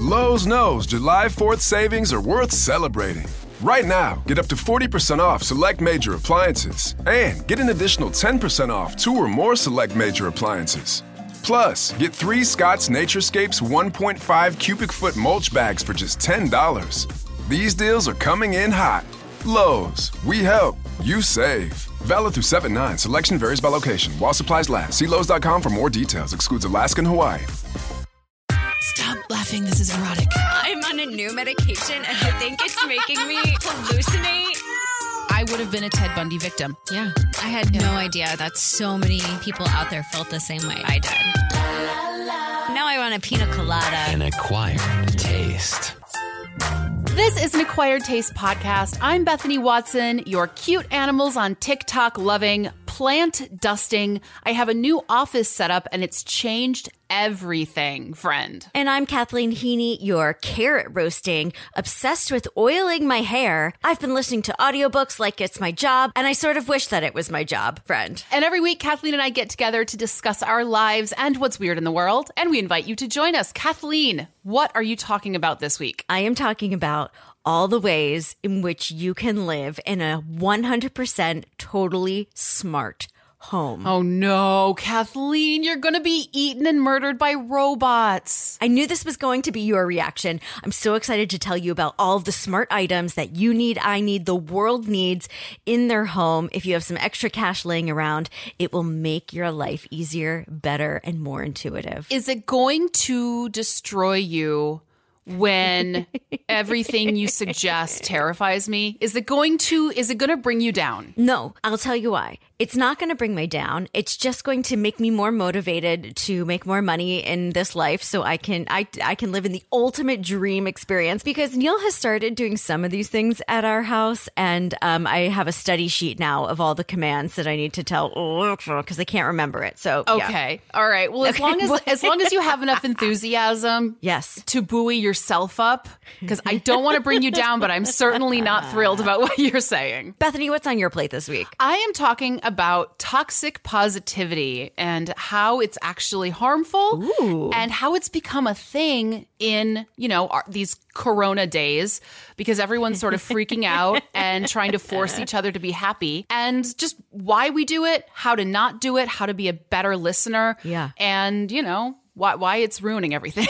Lowe's knows July 4th savings are worth celebrating. Right now, get up to 40% off select major appliances and get an additional 10% off 2 or more select major appliances. Plus, get 3 Scott's Naturescapes 1.5 cubic foot mulch bags for just $10. These deals are coming in hot. Lowe's, we help, you save. Valid through 7/9. Selection varies by location. While supplies last. See Lowe's.com for more details. Excludes Alaska and Hawaii. Stop laughing. This is erotic. I'm on a new medication and I think it's making me hallucinate. I would have been a Ted Bundy victim. Yeah. I had no idea that so many people out there felt the same way I did. Now I want a pina colada. An acquired taste. This is an Acquired Taste podcast. I'm Bethany Watson, your cute animals on TikTok loving, plant dusting. I have a new office set up and it's changed everything, friend. And I'm Kathleen Heaney, your carrot roasting, obsessed with oiling my hair. I've been listening to audiobooks like it's my job, and I sort of wish that it was my job, friend. And every week, Kathleen and I get together to discuss our lives and what's weird in the world, and we invite you to join us. Kathleen, what are you talking about this week? I am talking about all the ways in which you can live in a 100% totally smart home. Oh no, Kathleen, you're going to be eaten and murdered by robots. I knew this was going to be your reaction. I'm so excited to tell you about all of the smart items that you need, I need, the world needs in their home. If you have some extra cash laying around, it will make your life easier, better, and more intuitive. Is it going to destroy you when everything you suggest terrifies me? Is it going to bring you down? No, I'll tell you why. It's not going to bring me down. It's just going to make me more motivated to make more money in this life so I can live in the ultimate dream experience, because Neil has started doing some of these things at our house, and I have a study sheet now of all the commands that I need to tell because I can't remember it. So okay. Yeah. All right. Well, as long as you have enough enthusiasm yes, to buoy yourself up, because I don't want to bring you down, but I'm certainly not thrilled about what you're saying. Bethany, what's on your plate this week? I am talking about toxic positivity and how it's actually harmful. Ooh. And how it's become a thing in, these Corona days, because everyone's sort of freaking out and trying to force each other to be happy, and just why we do it, how to not do it, how to be a better listener. Yeah. And, why it's ruining everything.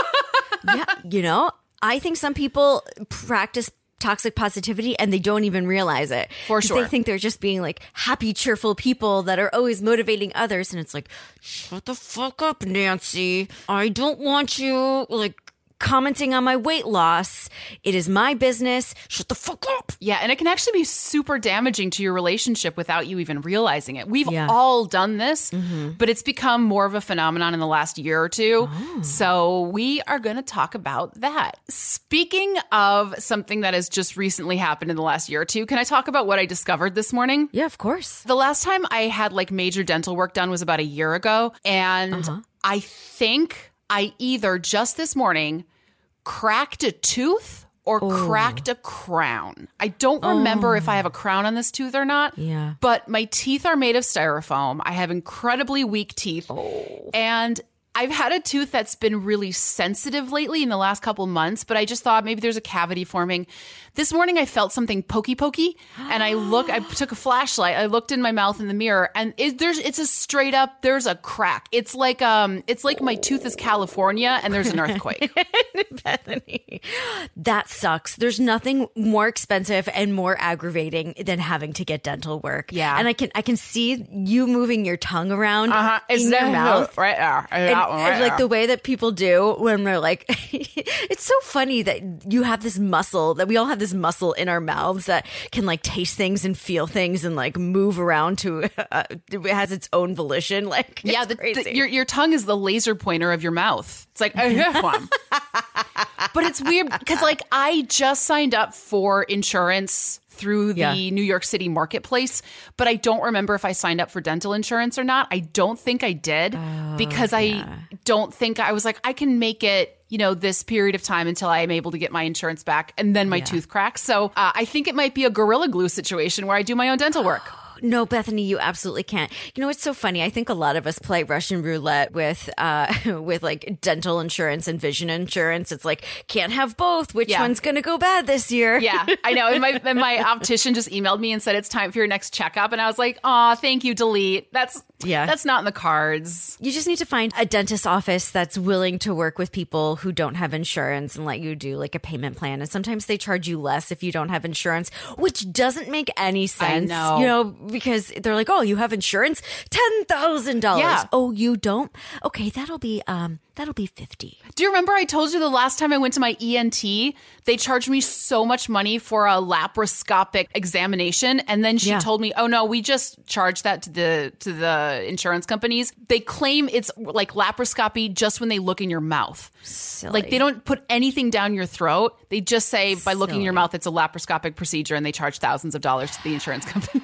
Yeah, I think some people practice toxic positivity and they don't even realize it. For sure. They think they're just being like happy, cheerful people that are always motivating others. And it's like, shut the fuck up, Nancy. I don't want you commenting on my weight loss. It is my business. Shut the fuck up. Yeah, and it can actually be super damaging to your relationship without you even realizing it. We've all done this, but it's become more of a phenomenon in the last year or two. Oh. So we are going to talk about that. Speaking of something that has just recently happened in the last year or two, can I talk about what I discovered this morning? Yeah, of course. The last time I had major dental work done was about a year ago. And I think I either just this morning cracked a tooth or cracked a crown. I don't remember if I have a crown on this tooth or not. Yeah. But my teeth are made of styrofoam. I have incredibly weak teeth. And I've had a tooth that's been really sensitive lately in the last couple months, but I just thought maybe there's a cavity forming. This morning I felt something pokey, and I took a flashlight, I looked in my mouth in the mirror, and it's a straight up, there's a crack. It's like my tooth is California and there's an earthquake. Bethany, that sucks. There's nothing more expensive and more aggravating than having to get dental work. Yeah. And I can see you moving your tongue around in your mouth. Right there. And the way that people do when they're like, it's so funny that you have this muscle, that we all have this muscle in our mouths that can taste things and feel things and move around to, it has its own volition. Crazy. Your tongue is the laser pointer of your mouth. It's like, I have one. But it's weird because I just signed up for insurance through the New York City marketplace, but I don't remember if I signed up for dental insurance or not. I don't think I did because I don't think I was I can make it, this period of time until I am able to get my insurance back and then my tooth cracks. So I think it might be a Gorilla Glue situation where I do my own dental work. No, Bethany, you absolutely can't. You know, it's so funny. I think a lot of us play Russian roulette with like dental insurance and vision insurance. It's like, can't have both. Which one's going to go bad this year? Yeah, I know. And my optician just emailed me and said it's time for your next checkup. And I was like, aw, thank you, delete. That's not in the cards. You just need to find a dentist office that's willing to work with people who don't have insurance and let you do like a payment plan. And sometimes they charge you less if you don't have insurance, which doesn't make any sense. I know. You know, because they're like, oh, you have insurance? $10,000. Yeah. Oh, you don't? Okay, that'll be $50. Do you remember I told you the last time I went to my ENT, they charged me so much money for a laparoscopic examination, and then she told me, "Oh no, we just charge that to the insurance companies. They claim it's like laparoscopy just when they look in your mouth. Silly. Like they don't put anything down your throat. They just say by looking in your mouth it's a laparoscopic procedure, and they charge thousands of dollars to the insurance companies."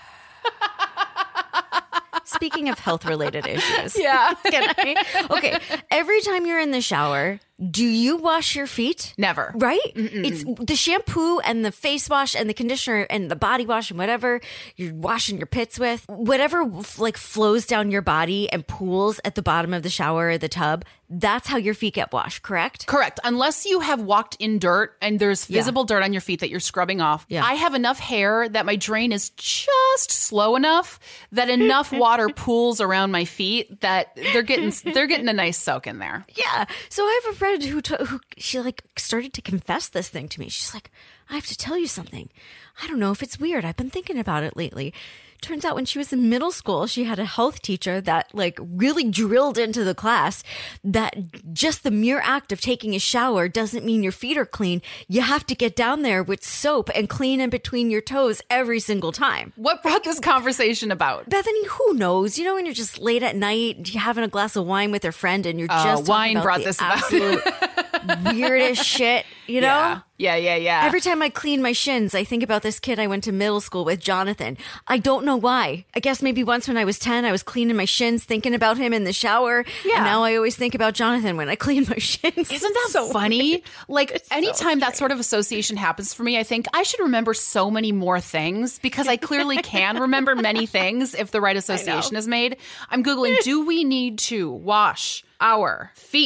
Speaking of health-related issues. Yeah. Okay, every time you're in the shower, do you wash your feet? Never. Right? It's the shampoo and the face wash and the conditioner and the body wash and whatever you're washing your pits with, whatever like flows down your body and pools at the bottom of the shower or the tub, that's how your feet get washed, correct? Correct. Unless you have walked in dirt and there's visible dirt on your feet that you're scrubbing off. Yeah. I have enough hair that my drain is just slow enough that enough water pools around my feet that they're getting a nice soak in there. Yeah. So I have a friend who she like started to confess this thing to me. She's like, I have to tell you something. I don't know if it's weird. I've been thinking about it lately. Turns out when she was in middle school, she had a health teacher that like really drilled into the class that just the mere act of taking a shower doesn't mean your feet are clean. You have to get down there with soap and clean in between your toes every single time. What brought this conversation about? Bethany, who knows? You know, when you're just late at night, you're having a glass of wine with your friend and you're just wine talking about brought the this about. absolute weirdest shit, you know? Yeah. Every time I clean my shins, I think about this kid I went to middle school with, Jonathan. I don't know why. I guess maybe once when I was 10, I was cleaning my shins, thinking about him in the shower. Yeah. And now I always think about Jonathan when I clean my shins. Isn't that so funny? Like anytime that sort of association happens for me, I think I should remember so many more things because I clearly can remember many things if the right association is made. I'm Googling, do we need to wash our feet? ?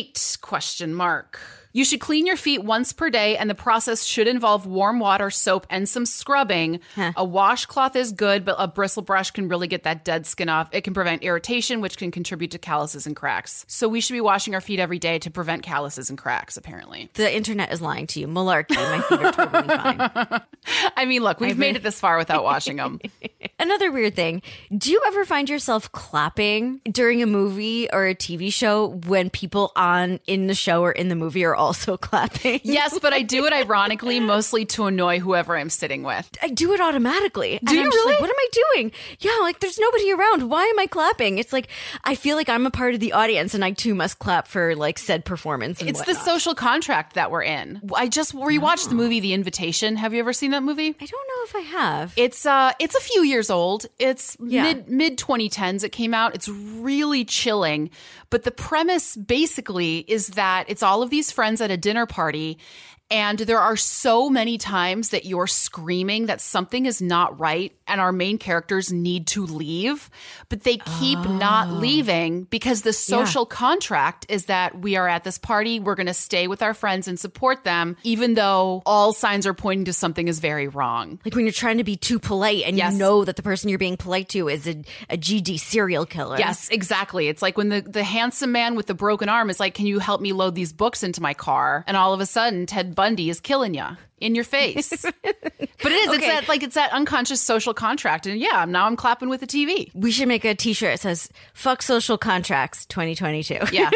You should clean your feet once per day, and the process should involve warm water, soap, and some scrubbing. A washcloth is good, but a bristle brush can really get that dead skin off. It can prevent irritation, which can contribute to calluses and cracks. So we should be washing our feet every day to prevent calluses and cracks, apparently. The internet is lying to you. Malarkey. My feet are totally fine. I mean, look, we've made it this far without washing them. Another weird thing. Do you ever find yourself clapping during a movie or a TV show when people in the show or in the movie are also clapping? Yes, but I do it ironically, mostly to annoy whoever I'm sitting with. I do it automatically. Do you I'm just really? like, what am I doing? Yeah, like there's nobody around. Why am I clapping? It's like I feel like I'm a part of the audience and I too must clap for like said performance. And it's whatnot. the social contract that we're in. I just rewatched the movie The Invitation. Have you ever seen that movie? I don't know if I have. It's a few years old. It's mid 2010s it came out. It's really chilling. But the premise basically is that it's all of these friends at a dinner party. And there are so many times that you're screaming that something is not right and our main characters need to leave, but they keep not leaving because the social contract is that we are at this party, we're going to stay with our friends and support them, even though all signs are pointing to something is very wrong. Like when you're trying to be too polite and you know that the person you're being polite to is a GD serial killer. Yes, exactly. It's like when the handsome man with the broken arm is like, can you help me load these books into my car? And all of a sudden, Ted Bundy is killing you in your face. But it is. Okay. It's that unconscious social contract. And now I'm clapping with the TV. We should make a t-shirt that says, fuck social contracts 2022. Yeah.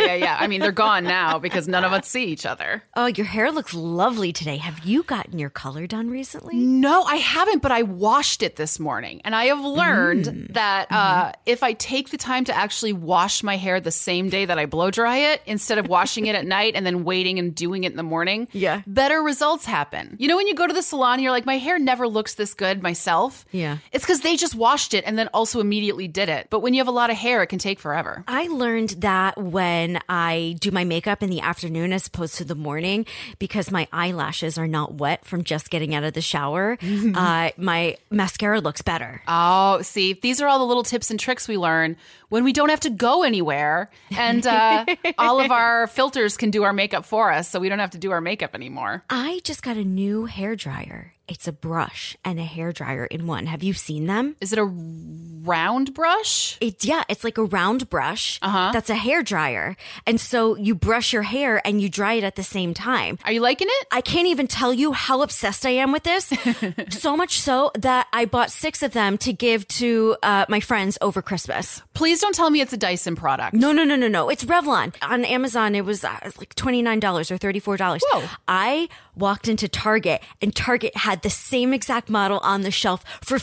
I mean, they're gone now because none of us see each other. Oh, your hair looks lovely today. Have you gotten your color done recently? No, I haven't, but I washed it this morning. And I have learned that if I take the time to actually wash my hair the same day that I blow dry it, instead of washing it at night and then waiting and doing it in the morning, better results happen. happen. You know, when you go to the salon, you're like, my hair never looks this good myself. Yeah. It's because they just washed it and then also immediately did it. But when you have a lot of hair, it can take forever. I learned that when I do my makeup in the afternoon as opposed to the morning, because my eyelashes are not wet from just getting out of the shower, my mascara looks better. Oh, see, these are all the little tips and tricks we learn when we don't have to go anywhere. And all of our filters can do our makeup for us, so we don't have to do our makeup anymore. I just got a new hair dryer. It's a brush and a hair dryer in one. Have you seen them? Is it a round brush? It's like a round brush. That's a hair dryer. And so you brush your hair and you dry it at the same time. Are you liking it? I can't even tell you how obsessed I am with this. So much so that I bought 6 of them to give to my friends over Christmas. Please don't tell me it's a Dyson product. No. It's Revlon. On Amazon, it was like $29 or $34. Whoa. I walked into Target and Target had the same exact model on the shelf for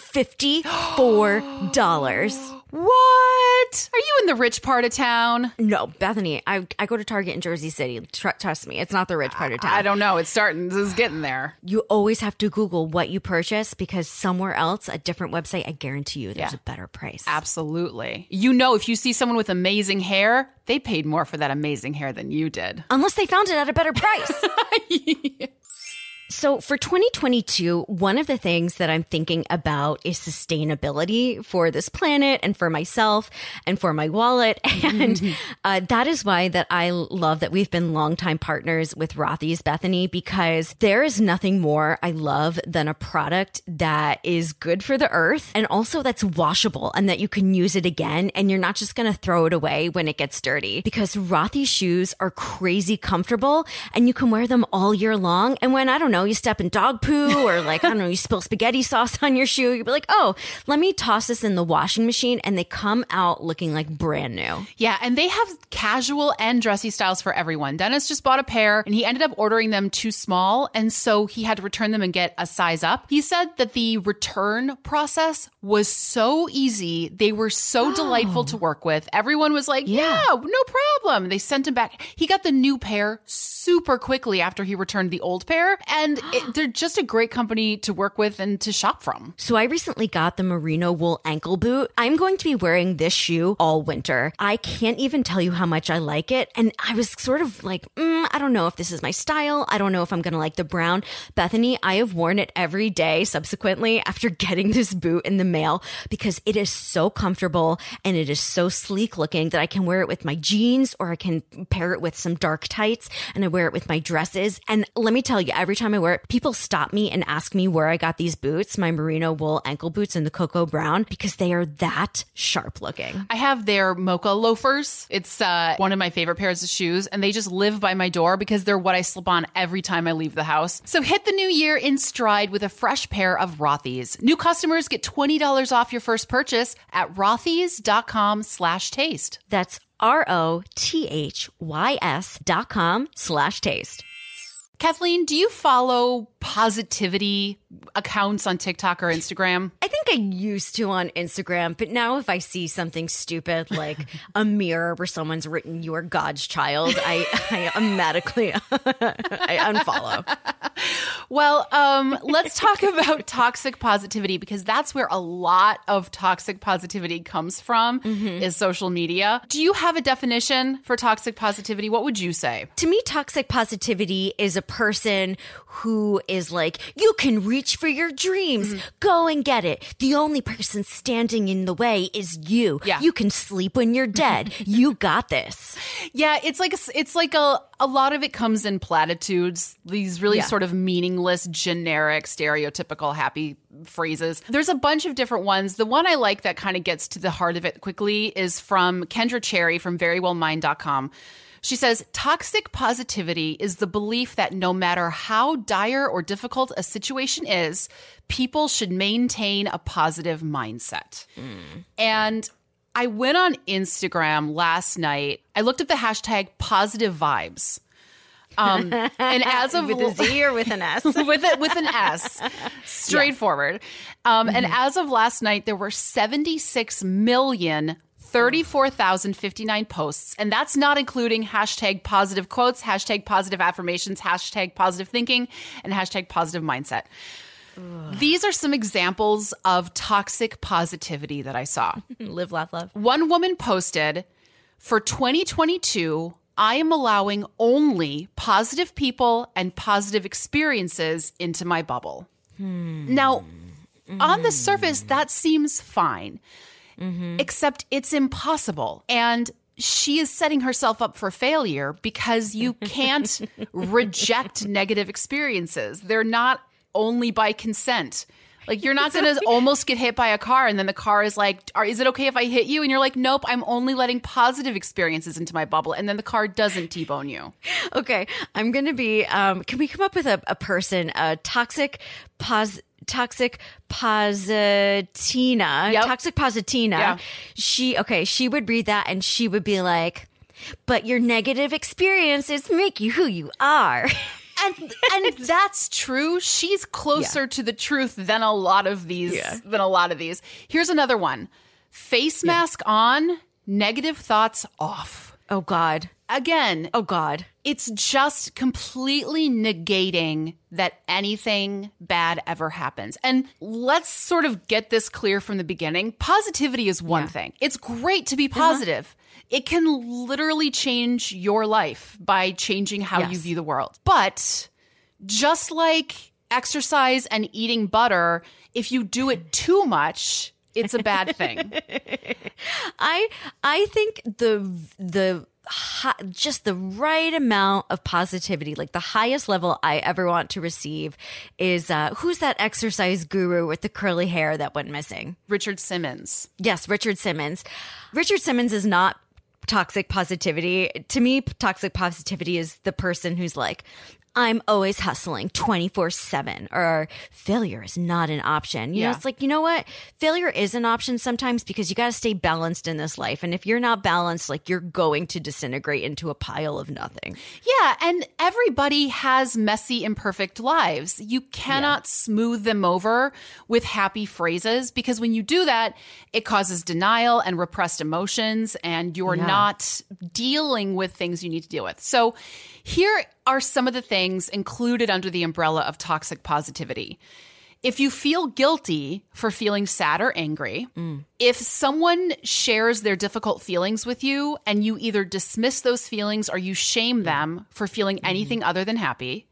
$54. What? Are you in the rich part of town? No, Bethany, I go to Target in Jersey City. Trust me, it's not the rich part of town. I don't know. It's getting there. You always have to Google what you purchase because somewhere else, a different website, I guarantee you there's a better price. Absolutely. You know, if you see someone with amazing hair, they paid more for that amazing hair than you did. Unless they found it at a better price. So for 2022, one of the things that I'm thinking about is sustainability for this planet and for myself and for my wallet. And that is why that I love that we've been longtime partners with Rothy's, Bethany, because there is nothing more I love than a product that is good for the earth and also that's washable and that you can use it again and you're not just going to throw it away when it gets dirty. Because Rothy's shoes are crazy comfortable and you can wear them all year long. And when, I don't know, you step in dog poo or like, I don't know, you spill spaghetti sauce on your shoe, you'll be like, oh, let me toss this in the washing machine. And they come out looking like brand new. Yeah. And they have casual and dressy styles for everyone. Dennis just bought a pair and he ended up ordering them too small. And so he had to return them and get a size up. He said that the return process was so easy. They were so delightful to work with. Everyone was like, yeah, no problem. They sent him back. He got the new pair super quickly after he returned the old pair. And they're just a great company to work with and to shop from. So I recently got the merino wool ankle boot. I'm going to be wearing this shoe all winter. I can't even tell you how much I like it. And I was sort of like, I don't know if this is my style. I don't know if I'm going to like the brown. Bethany, I have worn it every day subsequently after getting this boot in the mail because it is so comfortable and it is so sleek looking that I can wear it with my jeans or I can pair it with some dark tights and I wear it with my dresses. And let me tell you, every time I wear it, people stop me and ask me where I got these boots, my merino wool ankle boots in the cocoa brown, because they are that sharp looking. I have their mocha loafers. It's one of my favorite pairs of shoes, and they just live by my door because they're what I slip on every time I leave the house. So hit the new year in stride with a fresh pair of Rothy's. New customers get $20 off your first purchase at rothys.com/taste. That's ROTHYS.com/taste. Kathleen, do you follow positivity accounts on TikTok or Instagram? I think I used to on Instagram, but now if I see something stupid like a mirror where someone's written "You are God's child," I automatically I unfollow. Well, let's talk about toxic positivity because that's where a lot of toxic positivity comes from is social media. Do you have a definition for toxic positivity? What would you say? To me, toxic positivity is a person who is like, you can reach for your dreams. Go and get it. The only person standing in the way is you. Yeah. You can sleep when you're dead. You got this. Yeah, it's like a lot of it comes in platitudes, these really sort of meaningless, generic, stereotypical happy phrases. There's a bunch of different ones. The one I like that kind of gets to the heart of it quickly is from Kendra Cherry from verywellmind.com. She says, toxic positivity is the belief that no matter how dire or difficult a situation is, people should maintain a positive mindset. And I went on Instagram last night. I looked up the hashtag positive vibes. And as of with a Z or with an S? with an S, straightforward. And as of last night, there were 76 million 34,059 posts. And that's not including hashtag positive quotes, hashtag positive affirmations, hashtag positive thinking, and hashtag positive mindset. These are some examples of toxic positivity that I saw. Live, laugh, love. One woman posted, for 2022, I am allowing only positive people and positive experiences into my bubble. Now, on the surface, that seems fine, except it's impossible. And she is setting herself up for failure because you can't reject negative experiences. They're not only by consent. Like, you're not going to almost get hit by a car and then the car is like, is it okay if I hit you? And you're like, nope, I'm only letting positive experiences into my bubble. And then the car doesn't T-bone you. Okay, I'm going to be, can we come up with a person, toxic positina. Yep. Toxic positina. Yeah. She would read that and she would be like, but your negative experiences make you who you are. And that's true. She's closer to the truth than a lot of these. Here's another one. Face mask on, negative thoughts off. Oh God. Again. Oh God. It's just completely negating that anything bad ever happens. And let's sort of get this clear from the beginning. Positivity is one thing. It's great to be positive. It can literally change your life by changing how you view the world. But just like exercise and eating butter, if you do it too much, it's a bad thing. I think just the right amount of positivity, like the highest level I ever want to receive is, who's that exercise guru with the curly hair that went missing? Richard Simmons. Yes, Richard Simmons. Richard Simmons is not toxic positivity. To me, toxic positivity is the person who's like, I'm always hustling 24/7, or failure is not an option. You know, it's like, you know what? Failure is an option sometimes because you got to stay balanced in this life. And if you're not balanced, like, you're going to disintegrate into a pile of nothing. Yeah. And everybody has messy, imperfect lives. You cannot smooth them over with happy phrases, because when you do that, it causes denial and repressed emotions, and you're not dealing with things you need to deal with. So here are some of the things included under the umbrella of toxic positivity. If you feel guilty for feeling sad or angry, if someone shares their difficult feelings with you and you either dismiss those feelings or you shame them for feeling anything other than happy,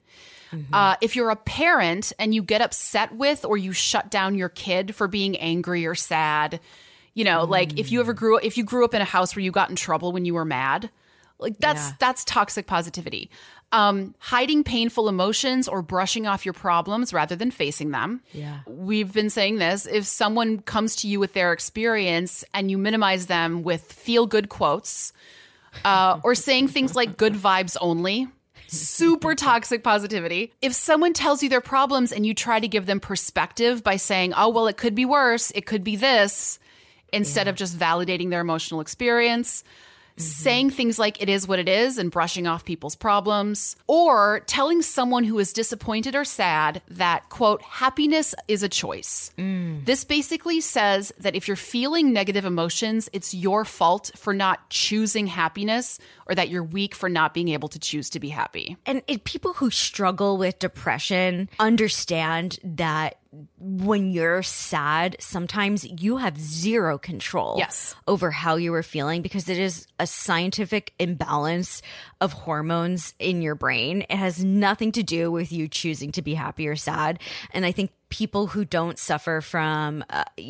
if you're a parent and you get upset with or you shut down your kid for being angry or sad, you know, like if you grew up in a house where you got in trouble when you were mad, like that's toxic positivity. Hiding painful emotions or brushing off your problems rather than facing them. Yeah. We've been saying this. If someone comes to you with their experience and you minimize them with feel-good quotes, or saying things like good vibes only, super toxic positivity. If someone tells you their problems and you try to give them perspective by saying, oh, well, it could be worse, it could be this, instead of just validating their emotional experience, saying things like it is what it is and brushing off people's problems, or telling someone who is disappointed or sad that, quote, happiness is a choice. This basically says that if you're feeling negative emotions, it's your fault for not choosing happiness, or that you're weak for not being able to choose to be happy. And people who struggle with depression understand that when you're sad, sometimes you have zero control over how you are feeling, because it is a scientific imbalance of hormones in your brain. It has nothing to do with you choosing to be happy or sad. And I think people who don't suffer from,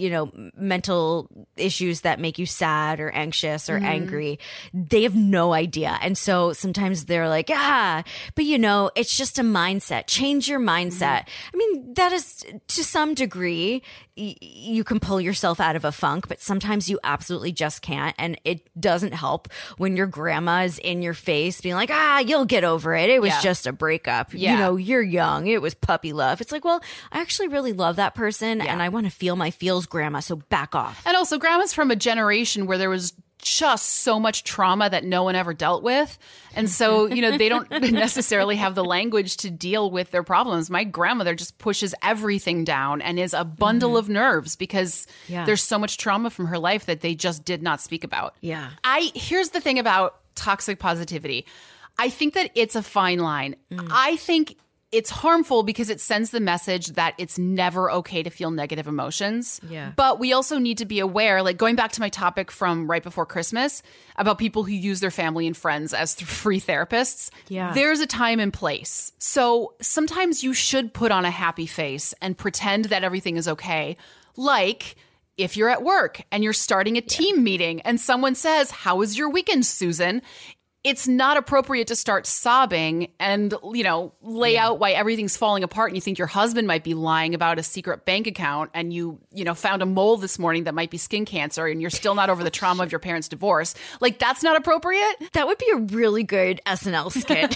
mental issues that make you sad or anxious or angry, they have no idea. And so sometimes they're like, but it's just a mindset. Change your mindset. I mean, that is, to some degree, you can pull yourself out of a funk, but sometimes you absolutely just can't. And it doesn't help when your grandma's in your face being like, you'll get over it. It was just a breakup. You're young. It was puppy love. It's like, well, I actually really love that person and I want to feel my feels, grandma. So back off. And also, grandma's from a generation where there was just so much trauma that no one ever dealt with. And so, they don't necessarily have the language to deal with their problems. My grandmother just pushes everything down and is a bundle of nerves because there's so much trauma from her life that they just did not speak about. Yeah. Here's the thing about toxic positivity. I think that it's a fine line. I think it's harmful because it sends the message that it's never okay to feel negative emotions. Yeah. But we also need to be aware, like going back to my topic from right before Christmas about people who use their family and friends as free therapists. Yeah. There's a time and place. So sometimes you should put on a happy face and pretend that everything is okay. Like if you're at work and you're starting a team meeting and someone says, "How was your weekend, Susan?" It's not appropriate to start sobbing and, lay out why everything's falling apart and you think your husband might be lying about a secret bank account and you found a mole this morning that might be skin cancer and you're still not over the trauma of your parents' divorce. Like, that's not appropriate. That would be a really good SNL skit.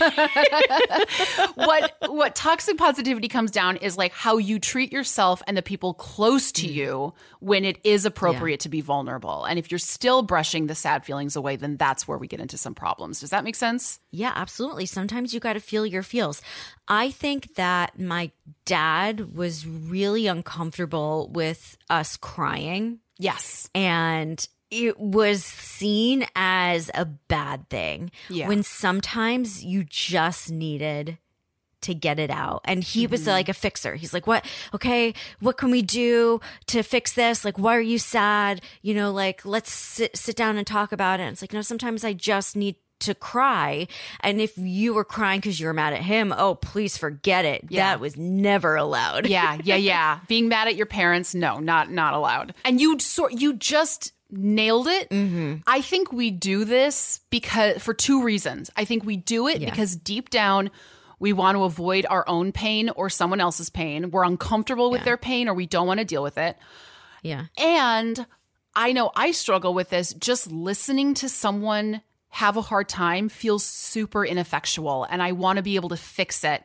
What toxic positivity comes down is like how you treat yourself and the people close to you when it is appropriate to be vulnerable. And if you're still brushing the sad feelings away, then that's where we get into some problems. Does that make sense? Yeah, absolutely. Sometimes you got to feel your feels. I think that my dad was really uncomfortable with us crying. Yes. And it was seen as a bad thing when sometimes you just needed to get it out. And he was like a fixer. He's like, what can we do to fix this? Like, why are you sad? Let's sit down and talk about it. And it's like, no, sometimes I just need to cry. And if you were crying because you were mad at him, oh, please forget it. Yeah. That was never allowed. Yeah. Being mad at your parents, no, not allowed. And you just nailed it. I think we do this for two reasons. I think we do it because deep down, we want to avoid our own pain or someone else's pain. We're uncomfortable with their pain or we don't want to deal with it. Yeah. And I know I struggle with this. Just listening to someone have a hard time feels super ineffectual and I want to be able to fix it.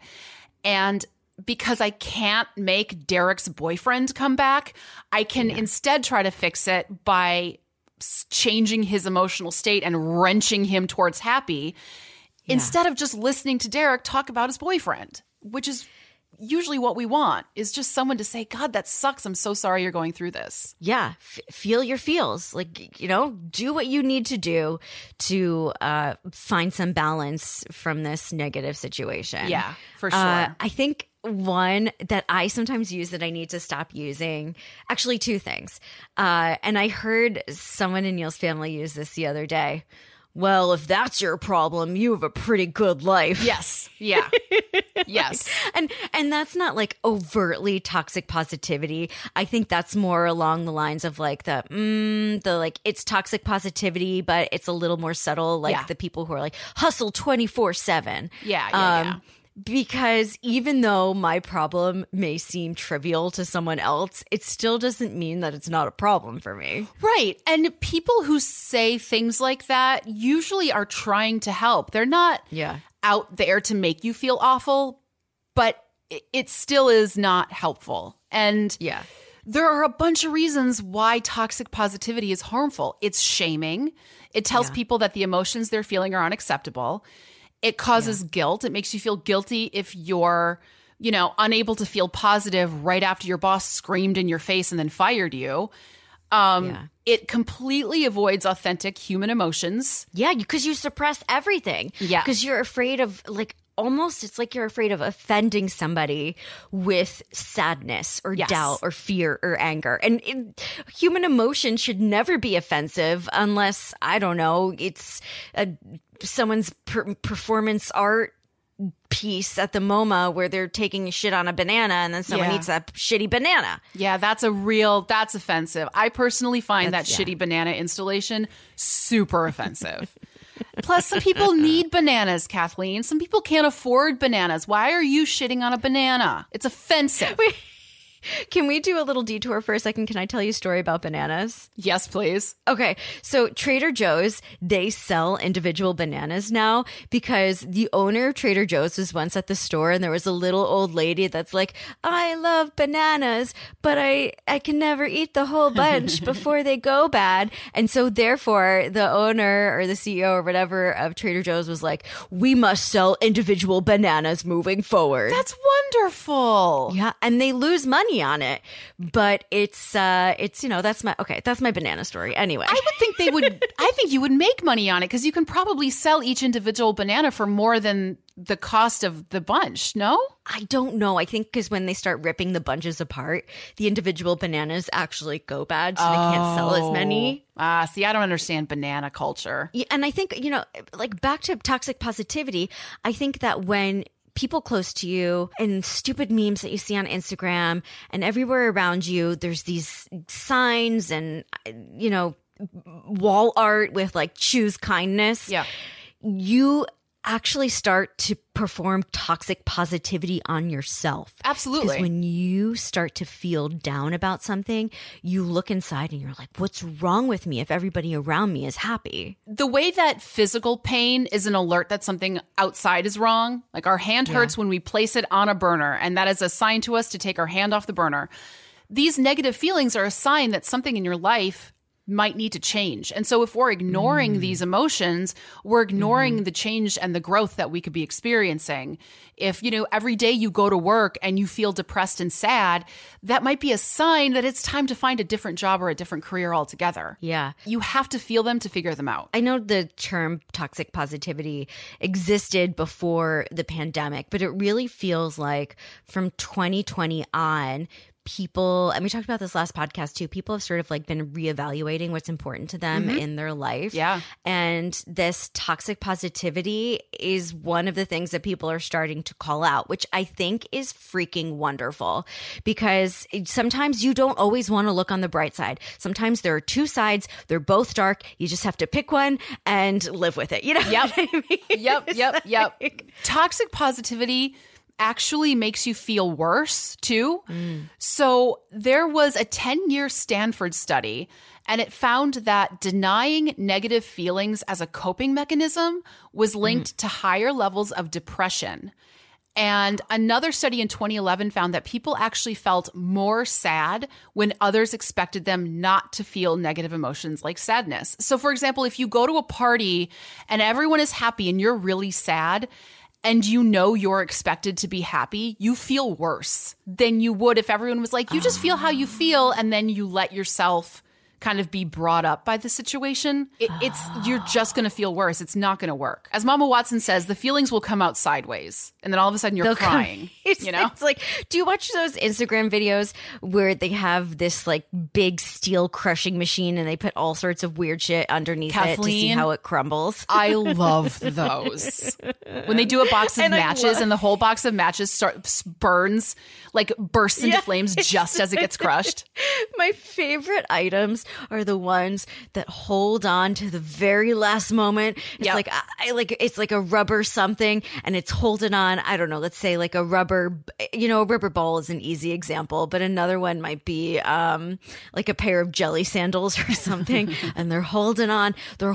And because I can't make Derek's boyfriend come back, I can instead try to fix it by changing his emotional state and wrenching him towards happy instead of just listening to Derek talk about his boyfriend, which is usually what we want, is just someone to say, God, that sucks. I'm so sorry you're going through this. Yeah. Feel your feels. Like, do what you need to do to find some balance from this negative situation. Yeah, for sure. I think one that I sometimes use that I need to stop using, actually two things. And I heard someone in Neil's family use this the other day. Well, if that's your problem, you have a pretty good life. Yes. Yeah. Yes. And that's not like overtly toxic positivity. I think that's more along the lines of like the like it's toxic positivity, but it's a little more subtle. Like the people who are like hustle 24/7. Yeah. Because even though my problem may seem trivial to someone else, it still doesn't mean that it's not a problem for me. Right. And people who say things like that usually are trying to help. They're not out there to make you feel awful, but it still is not helpful. And there are a bunch of reasons why toxic positivity is harmful. It's shaming. It tells people that the emotions they're feeling are unacceptable. It causes guilt. It makes you feel guilty if you're, unable to feel positive right after your boss screamed in your face and then fired you. It completely avoids authentic human emotions. Yeah, because you suppress everything. Yeah. Because you're afraid of it's like you're afraid of offending somebody with sadness or doubt or fear or anger. And human emotion should never be offensive unless, I don't know, it's someone's performance art piece at the MoMA where they're taking a shit on a banana and then someone eats that shitty banana. Yeah, that's offensive. I personally find that shitty banana installation super offensive. Plus, some people need bananas, Kathleen. Some people can't afford bananas. Why are you shitting on a banana? It's offensive. Can we do a little detour for a second? Can I tell you a story about bananas? Yes, please. Okay, so Trader Joe's, they sell individual bananas now because the owner of Trader Joe's was once at the store and there was a little old lady that's like, I love bananas, but I can never eat the whole bunch before they go bad. And so therefore the owner or the CEO or whatever of Trader Joe's was like, we must sell individual bananas moving forward. That's wonderful. Yeah, and they lose money on it, but it's that's my banana story anyway. I would think I think you would make money on it because you can probably sell each individual banana for more than the cost of the bunch, no? I don't know. I think because when they start ripping the bunches apart, the individual bananas actually go bad, so they can't sell as many. See, I don't understand banana culture. Yeah, and I think, like back to toxic positivity, I think that when people close to you and stupid memes that you see on Instagram and everywhere around you, there's these signs and, wall art with like choose kindness. Yeah. You actually start to perform toxic positivity on yourself. Absolutely. Because when you start to feel down about something, you look inside and you're like, what's wrong with me if everybody around me is happy? The way that physical pain is an alert that something outside is wrong, like our hand hurts when we place it on a burner, and that is a sign to us to take our hand off the burner. These negative feelings are a sign that something in your life might need to change. And so if we're ignoring these emotions, we're ignoring the change and the growth that we could be experiencing. If, every day you go to work and you feel depressed and sad, that might be a sign that it's time to find a different job or a different career altogether. Yeah. You have to feel them to figure them out. I know the term toxic positivity existed before the pandemic, but it really feels like from 2020 on, people, and we talked about this last podcast too, people have sort of like been reevaluating what's important to them in their life. Yeah. And this toxic positivity is one of the things that people are starting to call out, which I think is freaking wonderful, because sometimes you don't always want to look on the bright side. Sometimes there are two sides. They're both dark. You just have to pick one and live with it. Yep. What I mean? Yep. Toxic positivity actually makes you feel worse too. So there was a 10-year Stanford study, and it found that denying negative feelings as a coping mechanism was linked to higher levels of depression. And another study in 2011 found that people actually felt more sad when others expected them not to feel negative emotions like sadness. So for example, if you go to a party and everyone is happy and you're really sad, and you're expected to be happy, you feel worse than you would if everyone was like, you just feel how you feel, and then you let yourself kind of be brought up by the situation. You're just going to feel worse. It's not going to work. As Mama Watson says, the feelings will come out sideways, and then all of a sudden you're crying. It's like, do you watch those Instagram videos where they have this like big steel crushing machine and they put all sorts of weird shit underneath it to see how it crumbles? I love those. When they do a box of matches and the whole box of matches burns, like bursts into flames just as it gets crushed. My favorite items are the ones that hold on to the very last moment. It's it's like a rubber something, and it's holding on. I don't know. Let's say like a rubber ball is an easy example, but another one might be like a pair of jelly sandals or something, and they're holding on,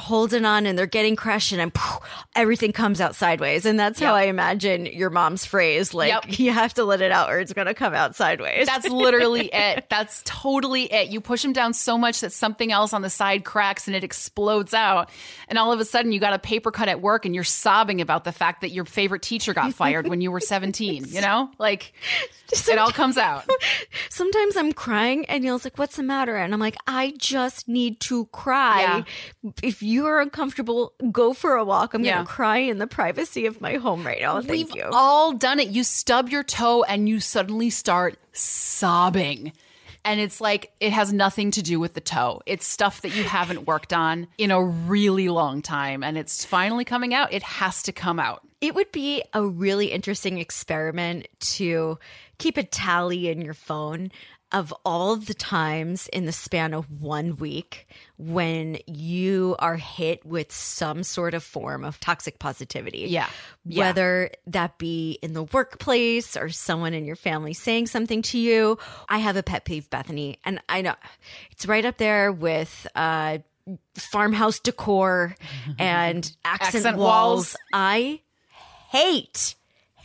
and they're getting crushed, and everything comes out sideways. And that's how I imagine your mom's phrase, like you have to let it out or it's going to come out sideways. That's literally it. That's totally it. You push them down so much that something else on the side cracks and it explodes out. And all of a sudden you got a paper cut at work and you're sobbing about the fact that your favorite teacher got fired when you were 17, Like it all comes out. Sometimes I'm crying and Neil's like, what's the matter? And I'm like, I just need to cry. Yeah. If you are uncomfortable, go for a walk. I'm going to cry in the privacy of my home right now. Thank you. We've all done it. You stub your toe and you suddenly start sobbing. And it's like, it has nothing to do with the toe. It's stuff that you haven't worked on in a really long time. And it's finally coming out. It has to come out. It would be a really interesting experiment to keep a tally in your phone of all of the times in the span of 1 week when you are hit with some sort of form of toxic positivity. Yeah. Whether that be in the workplace or someone in your family saying something to you. I have a pet peeve, Bethany, and I know it's right up there with farmhouse decor and accent walls. I hate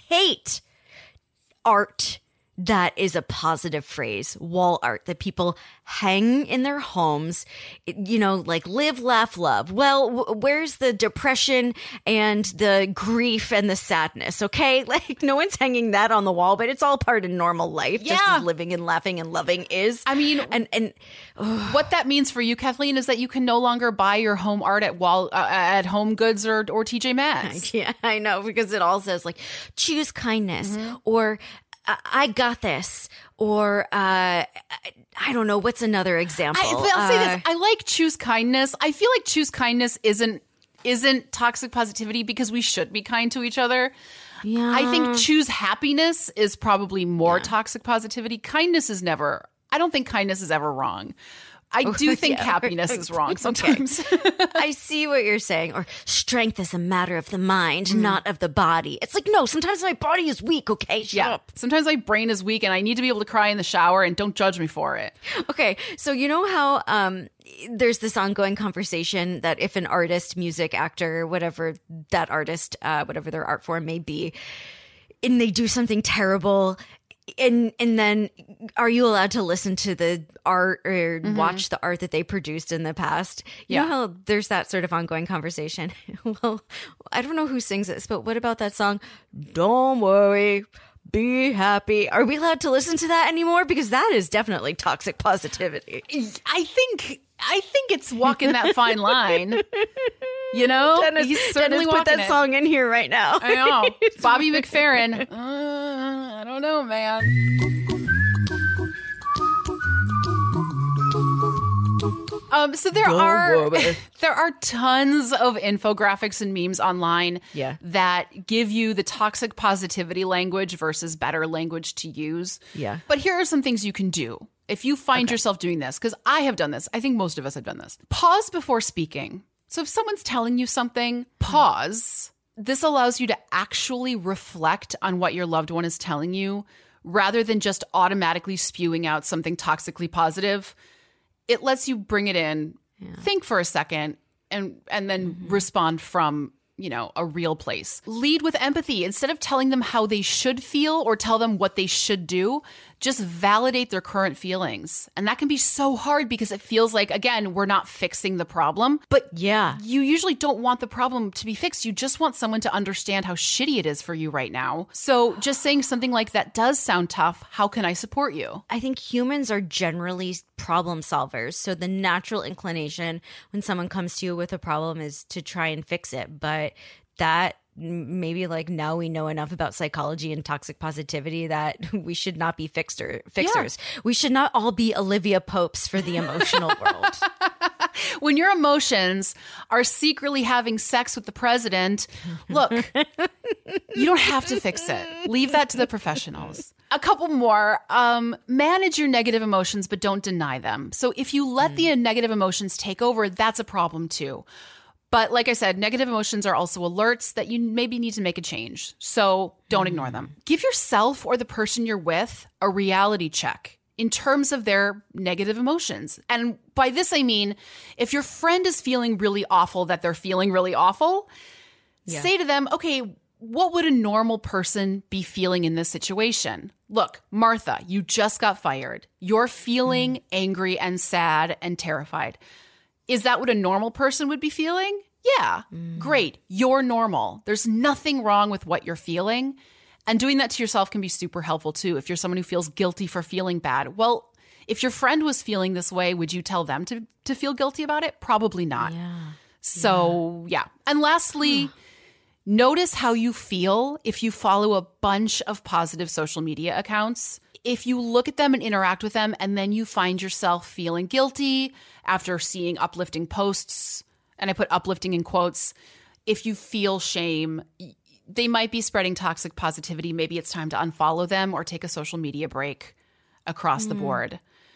art that is a positive phrase, wall art that people hang in their homes, like live, laugh, love. Well, where's the depression and the grief and the sadness? Okay. Like no one's hanging that on the wall, but it's all part of normal life. Just as living and laughing and loving is. I mean, and what that means for you, Kathleen, is that you can no longer buy your home art at Home Goods or TJ Maxx. Yeah, I know, because it all says like choose kindness or I got this, or I don't know, what's another example? I'll say this. I like choose kindness. I feel like choose kindness isn't toxic positivity because we should be kind to each other. Yeah. I think choose happiness is probably more toxic positivity. I don't think kindness is ever wrong. I do think happiness is wrong sometimes. Okay. I see what you're saying. Or strength is a matter of the mind, not of the body. It's like, no, sometimes my body is weak, okay? Shut up. Sometimes my brain is weak and I need to be able to cry in the shower, and don't judge me for it. Okay, so you know how there's this ongoing conversation that if an artist, music, actor, whatever that artist, whatever their art form may be, and they do something terrible, and then are you allowed to listen to the art or watch the art that they produced in the past? You know how there's that sort of ongoing conversation? Well, I don't know who sings this, but what about that song, Don't Worry, Be Happy? Are we allowed to listen to that anymore? Because that is definitely toxic positivity. I think it's walking that fine line. You know, Dennis put that song in here right now. I know. Bobby McFerrin. I don't know, man. So there are tons of infographics and memes online that give you the toxic positivity language versus better language to use. Yeah. But here are some things you can do if you find yourself doing this, because I have done this. I think most of us have done this. Pause before speaking. So if someone's telling you something, pause. This allows you to actually reflect on what your loved one is telling you rather than just automatically spewing out something toxically positive. It lets you bring it in, think for a second, and then respond from, a real place. Lead with empathy. Instead of telling them how they should feel or tell them what they should do, just validate their current feelings. And that can be so hard because it feels like, again, we're not fixing the problem. But you usually don't want the problem to be fixed. You just want someone to understand how shitty it is for you right now. So just saying something like that does sound tough. How can I support you? I think humans are generally problem solvers. So the natural inclination when someone comes to you with a problem is to try and fix it. But that maybe like now we know enough about psychology and toxic positivity that we should not be fixers. Yeah. We should not all be Olivia Popes for the emotional world. When your emotions are secretly having sex with the president, look, you don't have to fix it. Leave that to the professionals. A couple more. Manage your negative emotions, but don't deny them. So if you let the negative emotions take over, that's a problem too. But like I said, negative emotions are also alerts that you maybe need to make a change. So don't ignore them. Give yourself or the person you're with a reality check in terms of their negative emotions. And by this, I mean, if your friend is feeling really awful, that they're feeling really awful, say to them, okay, what would a normal person be feeling in this situation? Look, Martha, you just got fired. You're feeling angry and sad and terrified. Is that what a normal person would be feeling? Yeah, great. You're normal. There's nothing wrong with what you're feeling. And doing that to yourself can be super helpful too. If you're someone who feels guilty for feeling bad, well, if your friend was feeling this way, would you tell them to feel guilty about it? Probably not. Yeah. So, yeah. And lastly, notice how you feel if you follow a bunch of positive social media accounts. If you look at them and interact with them, and then you find yourself feeling guilty after seeing uplifting posts, and I put uplifting in quotes, if you feel shame, they might be spreading toxic positivity. Maybe it's time to unfollow them or take a social media break across the board.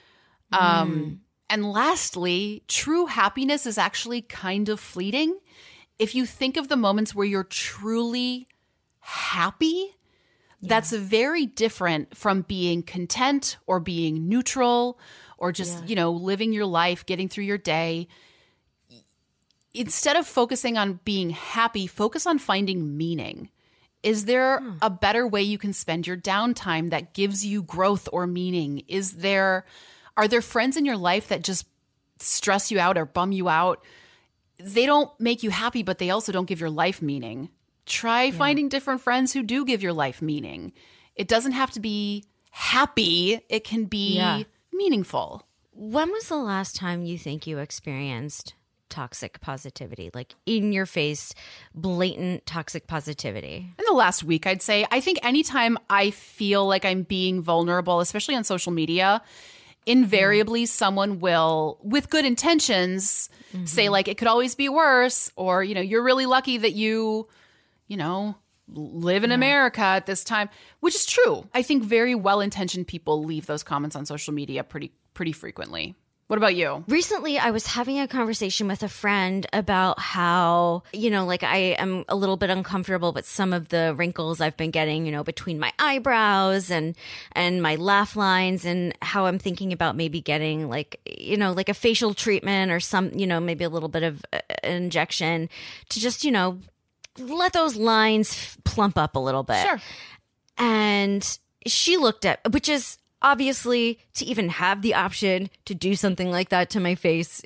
And lastly, true happiness is actually kind of fleeting. If you think of the moments where you're truly happy, that's very different from being content or being neutral or just, living your life, getting through your day. Instead of focusing on being happy, focus on finding meaning. Is there a better way you can spend your downtime that gives you growth or meaning? Are there friends in your life that just stress you out or bum you out? They don't make you happy, but they also don't give your life meaning. Try finding different friends who do give your life meaning. It doesn't have to be happy. It can be meaningful. When was the last time you think you experienced toxic positivity, like in your face, blatant toxic positivity? In the last week, I'd say. I think anytime I feel like I'm being vulnerable, especially on social media, invariably someone will, with good intentions, say like, it could always be worse, or, you're really lucky that you live in America at this time, which is true. I think very well-intentioned people leave those comments on social media pretty frequently. What about you? Recently, I was having a conversation with a friend about how, I am a little bit uncomfortable with some of the wrinkles I've been getting, between my eyebrows and my laugh lines, and how I'm thinking about maybe getting like a facial treatment or some, maybe a little bit of an injection to just, let those lines plump up a little bit. Sure. And she looked at, which is obviously, to even have the option to do something like that to my face,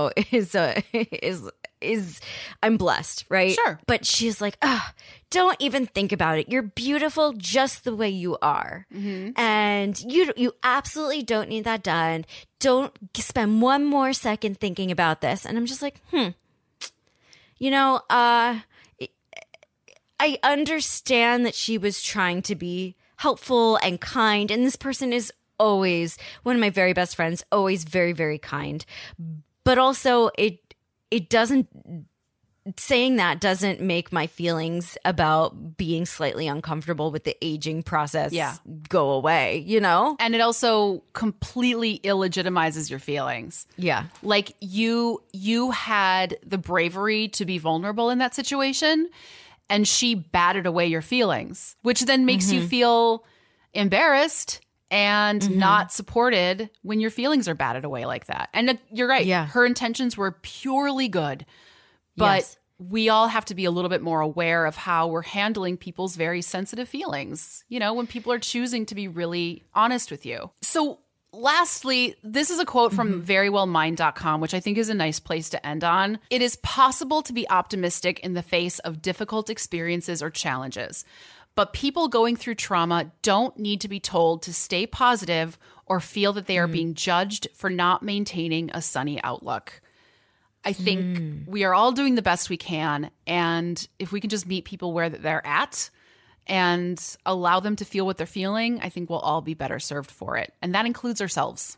is I'm blessed, right? Sure. But she's like, don't even think about it. You're beautiful just the way you are. And you absolutely don't need that done. Don't spend one more second thinking about this. And I'm just like, I understand that she was trying to be helpful and kind, and this person is always one of my very best friends, always very, very kind. But also it doesn't, saying that doesn't make my feelings about being slightly uncomfortable with the aging process go away, And it also completely illegitimizes your feelings. Yeah. Like you had the bravery to be vulnerable in that situation, and she batted away your feelings, which then makes you feel embarrassed and not supported when your feelings are batted away like that. And you're right. Yeah. Her intentions were purely good, but we all have to be a little bit more aware of how we're handling people's very sensitive feelings, when people are choosing to be really honest with you. So lastly, this is a quote from verywellmind.com, which I think is a nice place to end on. It is possible to be optimistic in the face of difficult experiences or challenges, but people going through trauma don't need to be told to stay positive or feel that they are being judged for not maintaining a sunny outlook. I think we are all doing the best we can, and if we can just meet people where they're at and allow them to feel what they're feeling, I think we'll all be better served for it. And that includes ourselves.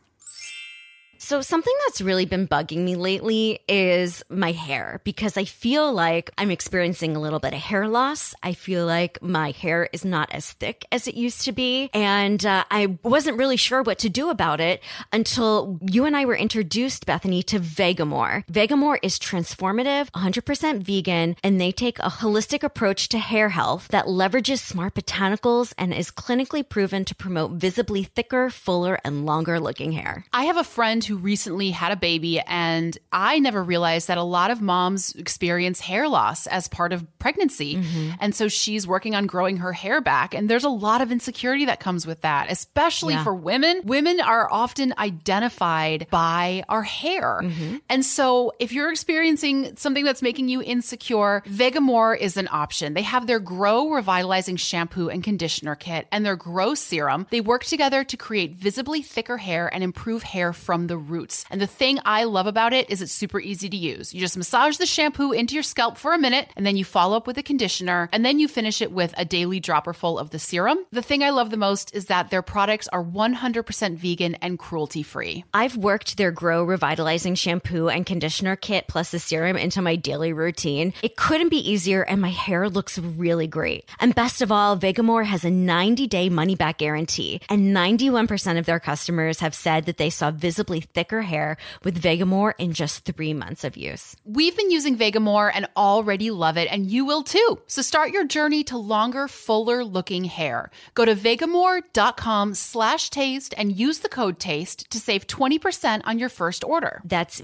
So something that's really been bugging me lately is my hair, because I feel like I'm experiencing a little bit of hair loss. I feel like my hair is not as thick as it used to be. And I wasn't really sure what to do about it until you and I were introduced, Bethany, to Vegamour. Vegamour is transformative, 100% vegan, and they take a holistic approach to hair health that leverages smart botanicals and is clinically proven to promote visibly thicker, fuller, and longer looking hair. I have a friend who recently had a baby, and I never realized that a lot of moms experience hair loss as part of pregnancy. And so she's working on growing her hair back. And there's a lot of insecurity that comes with that, especially for women. Women are often identified by our hair. And so if you're experiencing something that's making you insecure, Vegamour is an option. They have their Grow Revitalizing Shampoo and Conditioner Kit and their Grow Serum. They work together to create visibly thicker hair and improve hair from the the roots. And the thing I love about it is it's super easy to use. You just massage the shampoo into your scalp for a minute, and then you follow up with a conditioner, and then you finish it with a daily dropper full of the serum. The thing I love the most is that their products are 100% vegan and cruelty-free. I've worked their Grow Revitalizing Shampoo and Conditioner Kit plus the serum into my daily routine. It couldn't be easier, and my hair looks really great. And best of all, Vegamour has a 90-day money-back guarantee, and 91% of their customers have said that they saw visibly thicker hair with Vegamour in just 3 months of use. We've been using Vegamour and already love it, and you will too. So start your journey to longer, fuller-looking hair. Go to vegamour.com/taste and use the code TASTE to save 20% on your first order. That's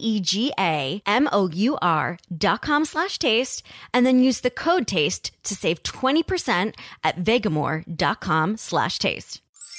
VEGAMOUR.com/taste, and then use the code TASTE to save 20% at vegamour.com/taste.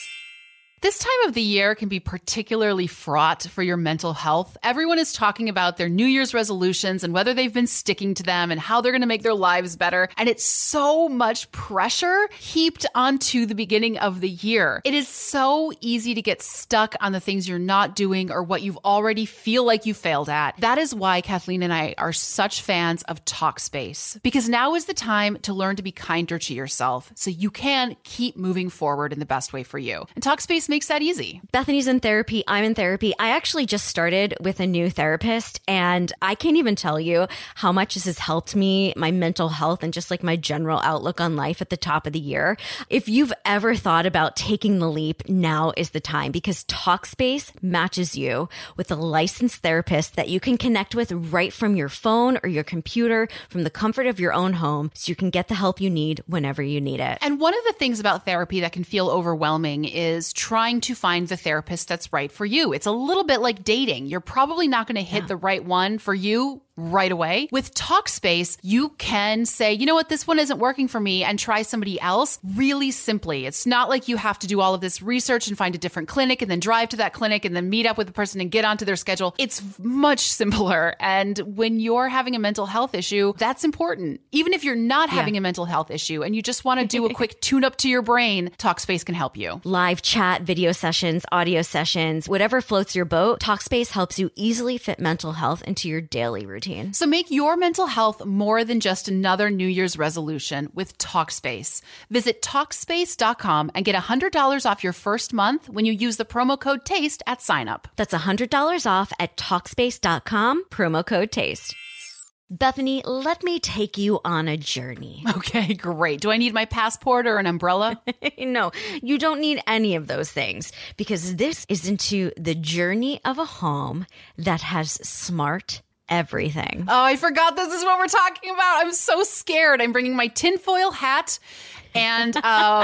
This time of the year can be particularly fraught for your mental health. Everyone is talking about their New Year's resolutions and whether they've been sticking to them and how they're going to make their lives better. And it's so much pressure heaped onto the beginning of the year. It is so easy to get stuck on the things you're not doing or what you've already feel like you failed at. That is why Kathleen and I are such fans of Talkspace, because now is the time to learn to be kinder to yourself so you can keep moving forward in the best way for you. And Talkspace makes that easy. Bethany's in therapy. I'm in therapy. I actually just started with a new therapist, and I can't even tell you how much this has helped me, my mental health, and just like my general outlook on life at the top of the year. If you've ever thought about taking the leap, now is the time, because Talkspace matches you with a licensed therapist that you can connect with right from your phone or your computer, from the comfort of your own home, so you can get the help you need whenever you need it. And one of the things about therapy that can feel overwhelming is trying to find the therapist that's right for you. It's a little bit like dating. You're probably not going to hit the right one for you right away. With Talkspace, you can say, you know what, this one isn't working for me, and try somebody else really simply. It's not like you have to do all of this research and find a different clinic and then drive to that clinic and then meet up with the person and get onto their schedule. It's much simpler. And when you're having a mental health issue, that's important. Even if you're not having a mental health issue and you just want to do a quick tune up to your brain, Talkspace can help you. Live chat, video sessions, audio sessions, whatever floats your boat, Talkspace helps you easily fit mental health into your daily routine. So make your mental health more than just another New Year's resolution with Talkspace. Visit Talkspace.com and get $100 off your first month when you use the promo code TASTE at sign-up. That's $100 off at Talkspace.com, promo code TASTE. Bethany, let me take you on a journey. Okay, great. Do I need my passport or an umbrella? No, you don't need any of those things, because this is into the journey of a home that has smart everything. Oh, I forgot this is what we're talking about. I'm so scared. I'm bringing my tinfoil hat and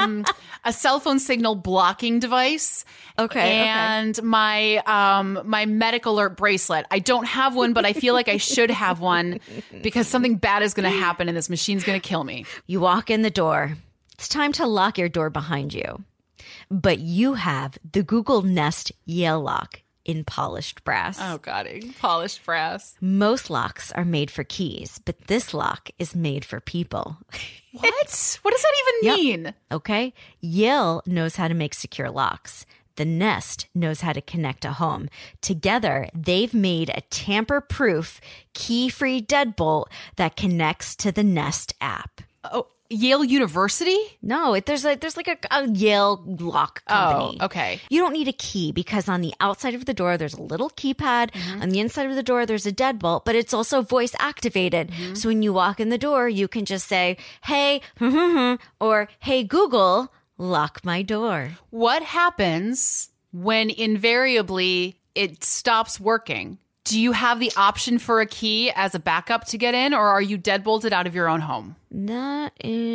a cell phone signal blocking device. And my my medical alert bracelet. I don't have one, but I feel like I should have one because something bad is going to happen and this machine's going to kill me. You walk in the door. It's time to lock your door behind you. But you have the Google Nest Yale lock in polished brass. Oh, God, polished brass. Most locks are made for keys, but this lock is made for people. What? What does that even mean? Okay. Yale knows how to make secure locks. The Nest knows how to connect a home. Together, they've made a tamper-proof, key-free deadbolt that connects to the Nest app. Oh, Yale University? No, there's like a Yale lock company. Oh, okay. You don't need a key because on the outside of the door, there's a little keypad. On the inside of the door, there's a deadbolt, but it's also voice activated. So when you walk in the door, you can just say, hey, or hey, Google, lock my door. What happens when invariably it stops working? Do you have the option for a key as a backup to get in, or are you deadbolted out of your own home? That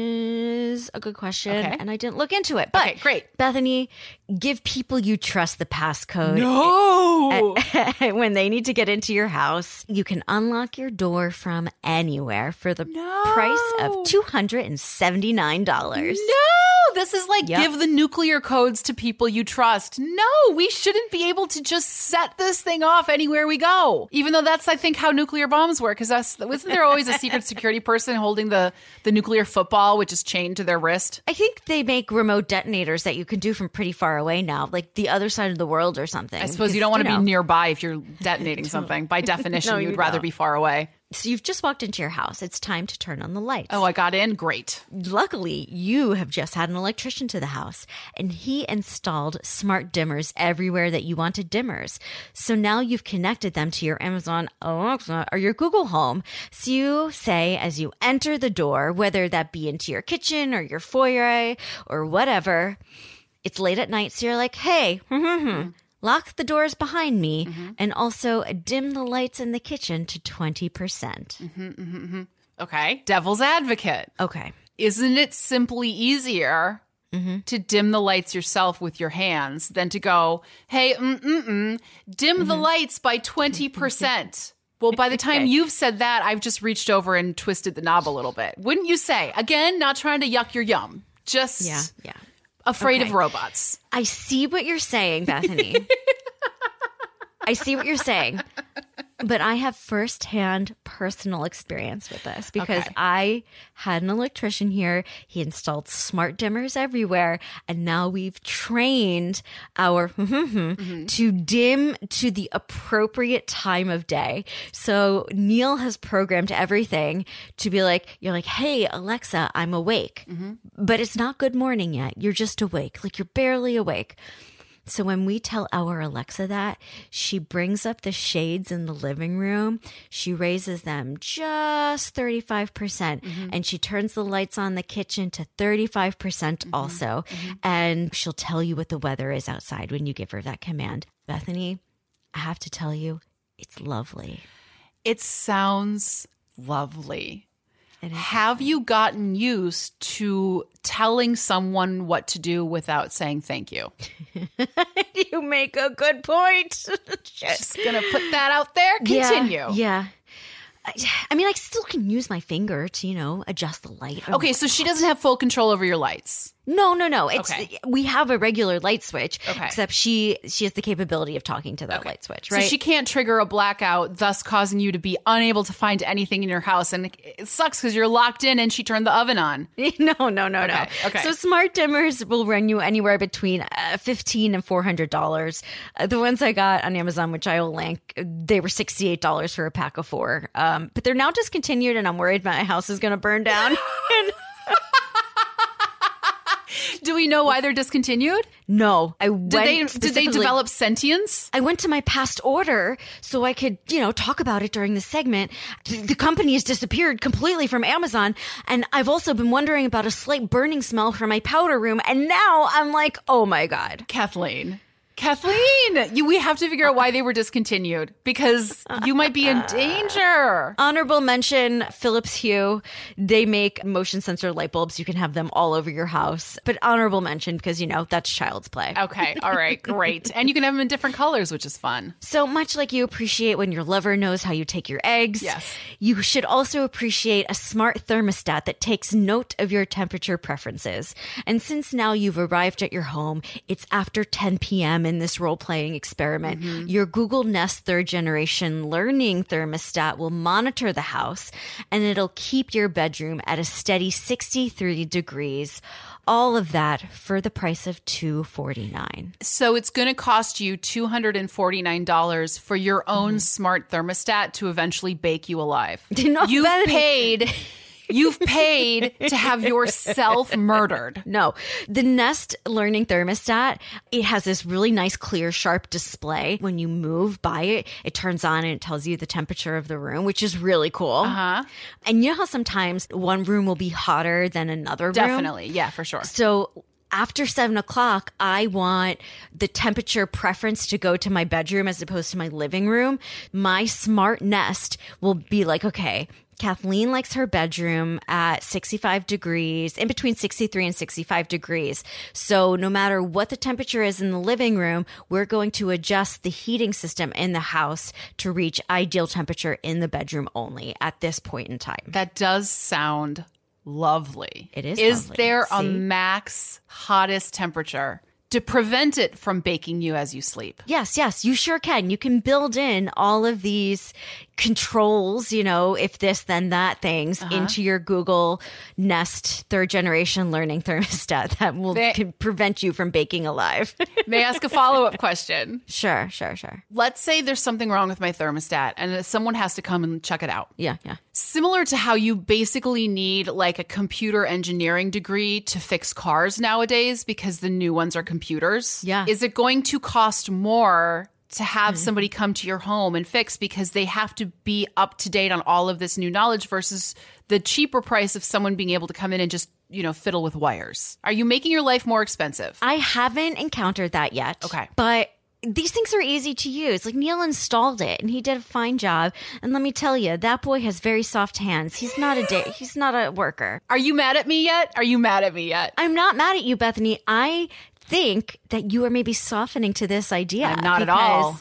is a good question, and I didn't look into it. But okay, great. Bethany, give people you trust the passcode. No! When they need to get into your house, you can unlock your door from anywhere for the price of $279. No! this is like Yep. give the nuclear codes to people you trust. No, we shouldn't be able to just set this thing off anywhere we go. Even though that's, I think, how nuclear bombs work. Because wasn't there always a secret security person holding the nuclear football, which is chained to their wrist? I think they make remote detonators that you can do from pretty far away now, like the other side of the world or something. I suppose you don't want to be nearby if you're detonating something. By definition, No, you'd you rather don't. be far away. So you've just walked into your house. It's time to turn on the lights. Oh, I got in? Great. Luckily, you have just had an electrician to the house, and he installed smart dimmers everywhere that you wanted dimmers. So now you've connected them to your Amazon Alexa or your Google Home. So you say, as you enter the door, whether that be into your kitchen or your foyer or whatever, it's late at night, so you're like, hey, lock the doors behind me and also dim the lights in the kitchen to 20%. Okay. Devil's advocate. Okay. Isn't it simply easier to dim the lights yourself with your hands than to go, hey, dim the lights by 20%? Well, by the time you've said that, I've just reached over and twisted the knob a little bit. Wouldn't you say? Again, not trying to yuck your yum. Just Yeah. afraid Okay. of robots. I see what you're saying, Bethany. I see what you're saying. But I have firsthand personal experience with this because Okay. I had an electrician here. He installed smart dimmers everywhere. And now we've trained our to dim to the appropriate time of day. So Neil has programmed everything to be like, you're like, hey, Alexa, I'm awake. But it's not good morning yet. You're just awake. Like you're barely awake. So when we tell our Alexa that, she brings up the shades in the living room. She raises them just 35%. And she turns the lights on the kitchen to 35% also. And she'll tell you what the weather is outside when you give her that command. Bethany, I have to tell you, it's lovely. It sounds lovely. It is. Have you gotten used to telling someone what to do without saying thank you? You make a good point. Just gonna put that out there. Continue. Yeah. I mean, I still can use my finger to, adjust the light. Okay, so she doesn't have full control over your lights. No. It's Okay. we have a regular light switch, Okay. except she has the capability of talking to that light switch, right? So she can't trigger a blackout, thus causing you to be unable to find anything in your house. And it sucks because you're locked in and she turned the oven on. No. Okay. So smart dimmers will run you anywhere between $15 and $400. The ones I got on Amazon, which I will link, they were $68 for a pack of 4. But they're now discontinued, and I'm worried my house is going to burn down. Do we know why they're discontinued? No, Did they develop sentience? I went to my past order so I could, talk about it during the segment. The company has disappeared completely from Amazon. And I've also been wondering about a slight burning smell from my powder room. And now I'm like, oh my God. Kathleen, we have to figure out why they were discontinued because you might be in danger. Honorable mention, Philips Hue. They make motion sensor light bulbs. You can have them all over your house. But honorable mention because, that's child's play. Okay. All right. Great. And you can have them in different colors, which is fun. So much like you appreciate when your lover knows how you take your eggs, Yes. you should also appreciate a smart thermostat that takes note of your temperature preferences. And since now you've arrived at your home, it's after 10 p.m. in this role-playing experiment, your Google Nest third generation learning thermostat will monitor the house, and it'll keep your bedroom at a steady 63 degrees. All of that for the price of $249. So it's going to cost you $249 for your own smart thermostat to eventually bake you alive. No, Bethany. You've paid to have yourself murdered. No, the Nest Learning Thermostat, it has this really nice, clear, sharp display. When you move by it, it turns on and it tells you the temperature of the room, which is really cool. And you know how sometimes one room will be hotter than another room? Definitely. Yeah, for sure. So after 7 o'clock, I want the temperature preference to go to my bedroom as opposed to my living room. My smart Nest will be like, okay, Kathleen likes her bedroom at 65 degrees, in between 63 and 65 degrees. So no matter what the temperature is in the living room, we're going to adjust the heating system in the house to reach ideal temperature in the bedroom only at this point in time. That does sound lovely. It is Is lovely. there a See? max hottest temperature to prevent it from baking you as you sleep? Yes, you sure can. You can build in all of these controls, if this, then that things into your Google Nest 3rd generation learning thermostat that will can prevent you from baking alive. May I ask a follow-up question? Sure. Let's say there's something wrong with my thermostat and someone has to come and check it out. Yeah. Similar to how you basically need like a computer engineering degree to fix cars nowadays because the new ones are computers. Yeah. Is it going to cost more to have somebody come to your home and fix because they have to be up to date on all of this new knowledge versus the cheaper price of someone being able to come in and just, fiddle with wires? Are you making your life more expensive? I haven't encountered that yet. Okay. But these things are easy to use. Like Neil installed it and he did a fine job. And let me tell you, that boy has very soft hands. He's not a worker. Are you mad at me yet? I'm not mad at you, Bethany. I think that you are maybe softening to this idea. I'm not at all.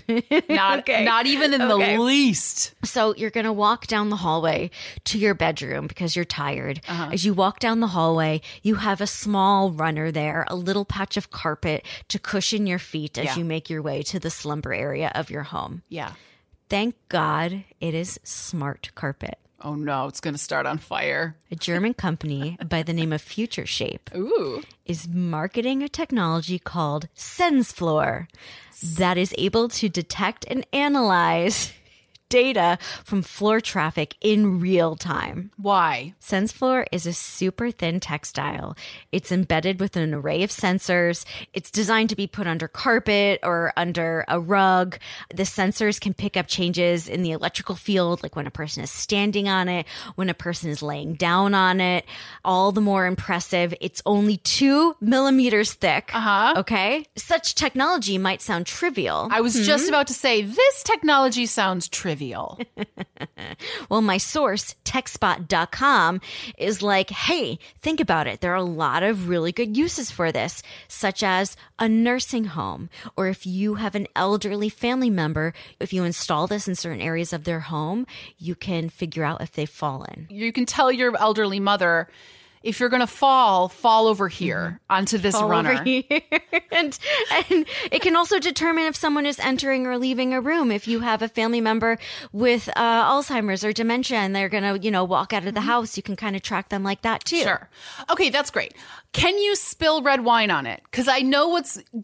Not even in the least. So you're going to walk down the hallway to your bedroom because you're tired. As you walk down the hallway, you have a small runner there, a little patch of carpet to cushion your feet as you make your way to the slumber area of your home. Yeah. Thank God it is Smart Carpet. Oh no, it's going to start on fire. A German company by the name of Future Shape is marketing a technology called SenseFloor that is able to detect and analyze data from floor traffic in real time. Why? SenseFloor is a super thin textile. It's embedded with an array of sensors. It's designed to be put under carpet or under a rug. The sensors can pick up changes in the electrical field, like when a person is standing on it, when a person is laying down on it. All the more impressive, it's only 2 millimeters thick. Okay? Such technology might sound trivial. I was just about to say, this technology sounds trivial. Well, my source, techspot.com, is like, hey, think about it. There are a lot of really good uses for this, such as a nursing home, or if you have an elderly family member, if you install this in certain areas of their home, you can figure out if they've fallen. You can tell your elderly mother, if you're going to fall over here onto this runner. Over here. and it can also determine if someone is entering or leaving a room. If you have a family member with Alzheimer's or dementia and they're going to, walk out of the house, you can kind of track them like that too. Sure. Okay, that's great. Can you spill red wine on it? Because I know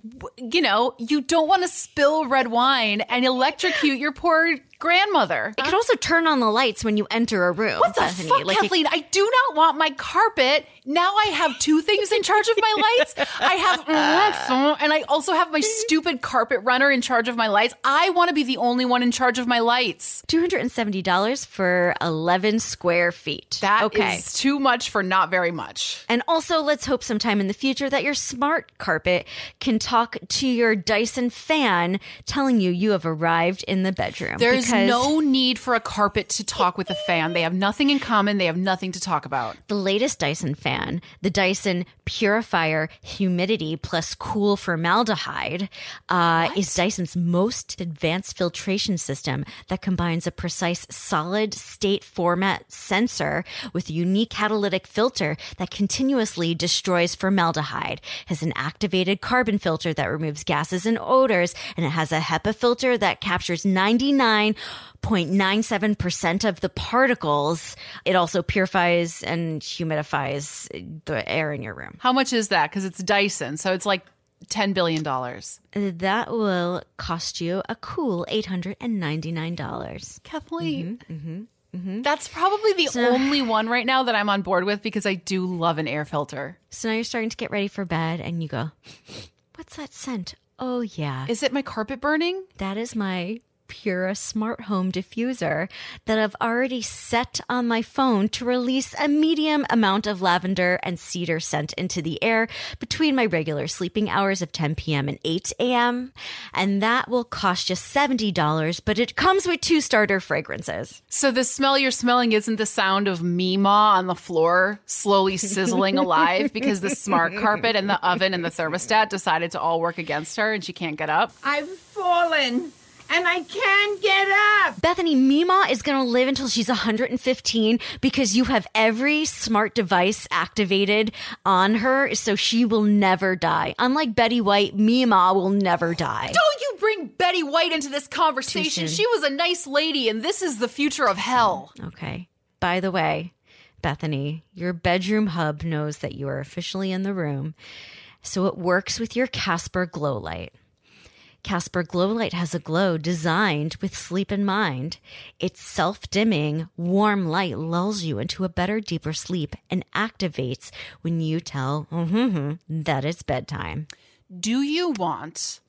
you don't want to spill red wine and electrocute your poor grandmother. It could also turn on the lights when you enter a room. What the Bethany. fuck, Kathleen? I do not want my carpet. Now I have 2 things in charge of my lights. I have, and I also have my stupid carpet runner in charge of my lights. I want to be the only one in charge of my lights. $270 for 11 square feet. That is too much for not very much. And also, let's hope sometime in the future that your smart carpet can talk to your Dyson fan, telling you have arrived in the bedroom. There's no need for a carpet to talk with a fan. They have nothing in common. They have nothing to talk about. The latest Dyson fan, the Dyson Purifier Humidity Plus Cool Formaldehyde, is Dyson's most advanced filtration system that combines a precise solid state format sensor with a unique catalytic filter that continuously destroys formaldehyde, has an activated carbon filter that removes gases and odors, and it has a HEPA filter that captures 99.97% of the particles. It also purifies and humidifies the air in your room. How much is that? Because it's Dyson, so it's like $10 billion. That will cost you a cool $899. Kathleen. That's probably the only one right now that I'm on board with because I do love an air filter. So now you're starting to get ready for bed and you go, what's that scent? Oh, yeah. Is it my carpet burning? That is my Pura Smart Home Diffuser that I've already set on my phone to release a medium amount of lavender and cedar scent into the air between my regular sleeping hours of 10 p.m. and 8 a.m. And that will cost you $70, but it comes with 2 starter fragrances. So the smell you're smelling isn't the sound of Mima on the floor slowly sizzling alive because the smart carpet and the oven and the thermostat decided to all work against her and she can't get up? I've fallen. and I can't get up. Bethany, Mima is going to live until she's 115 because you have every smart device activated on her, so she will never die. Unlike Betty White, Mima will never die. Don't you bring Betty White into this conversation. She was a nice lady, and this is the future of hell. Okay. By the way, Bethany, your bedroom hub knows that you are officially in the room, so it works with your Casper Glow Light. Casper Glow Light has a glow designed with sleep in mind. Its self-dimming, warm light lulls you into a better, deeper sleep and activates when you tell that it's bedtime. Do you want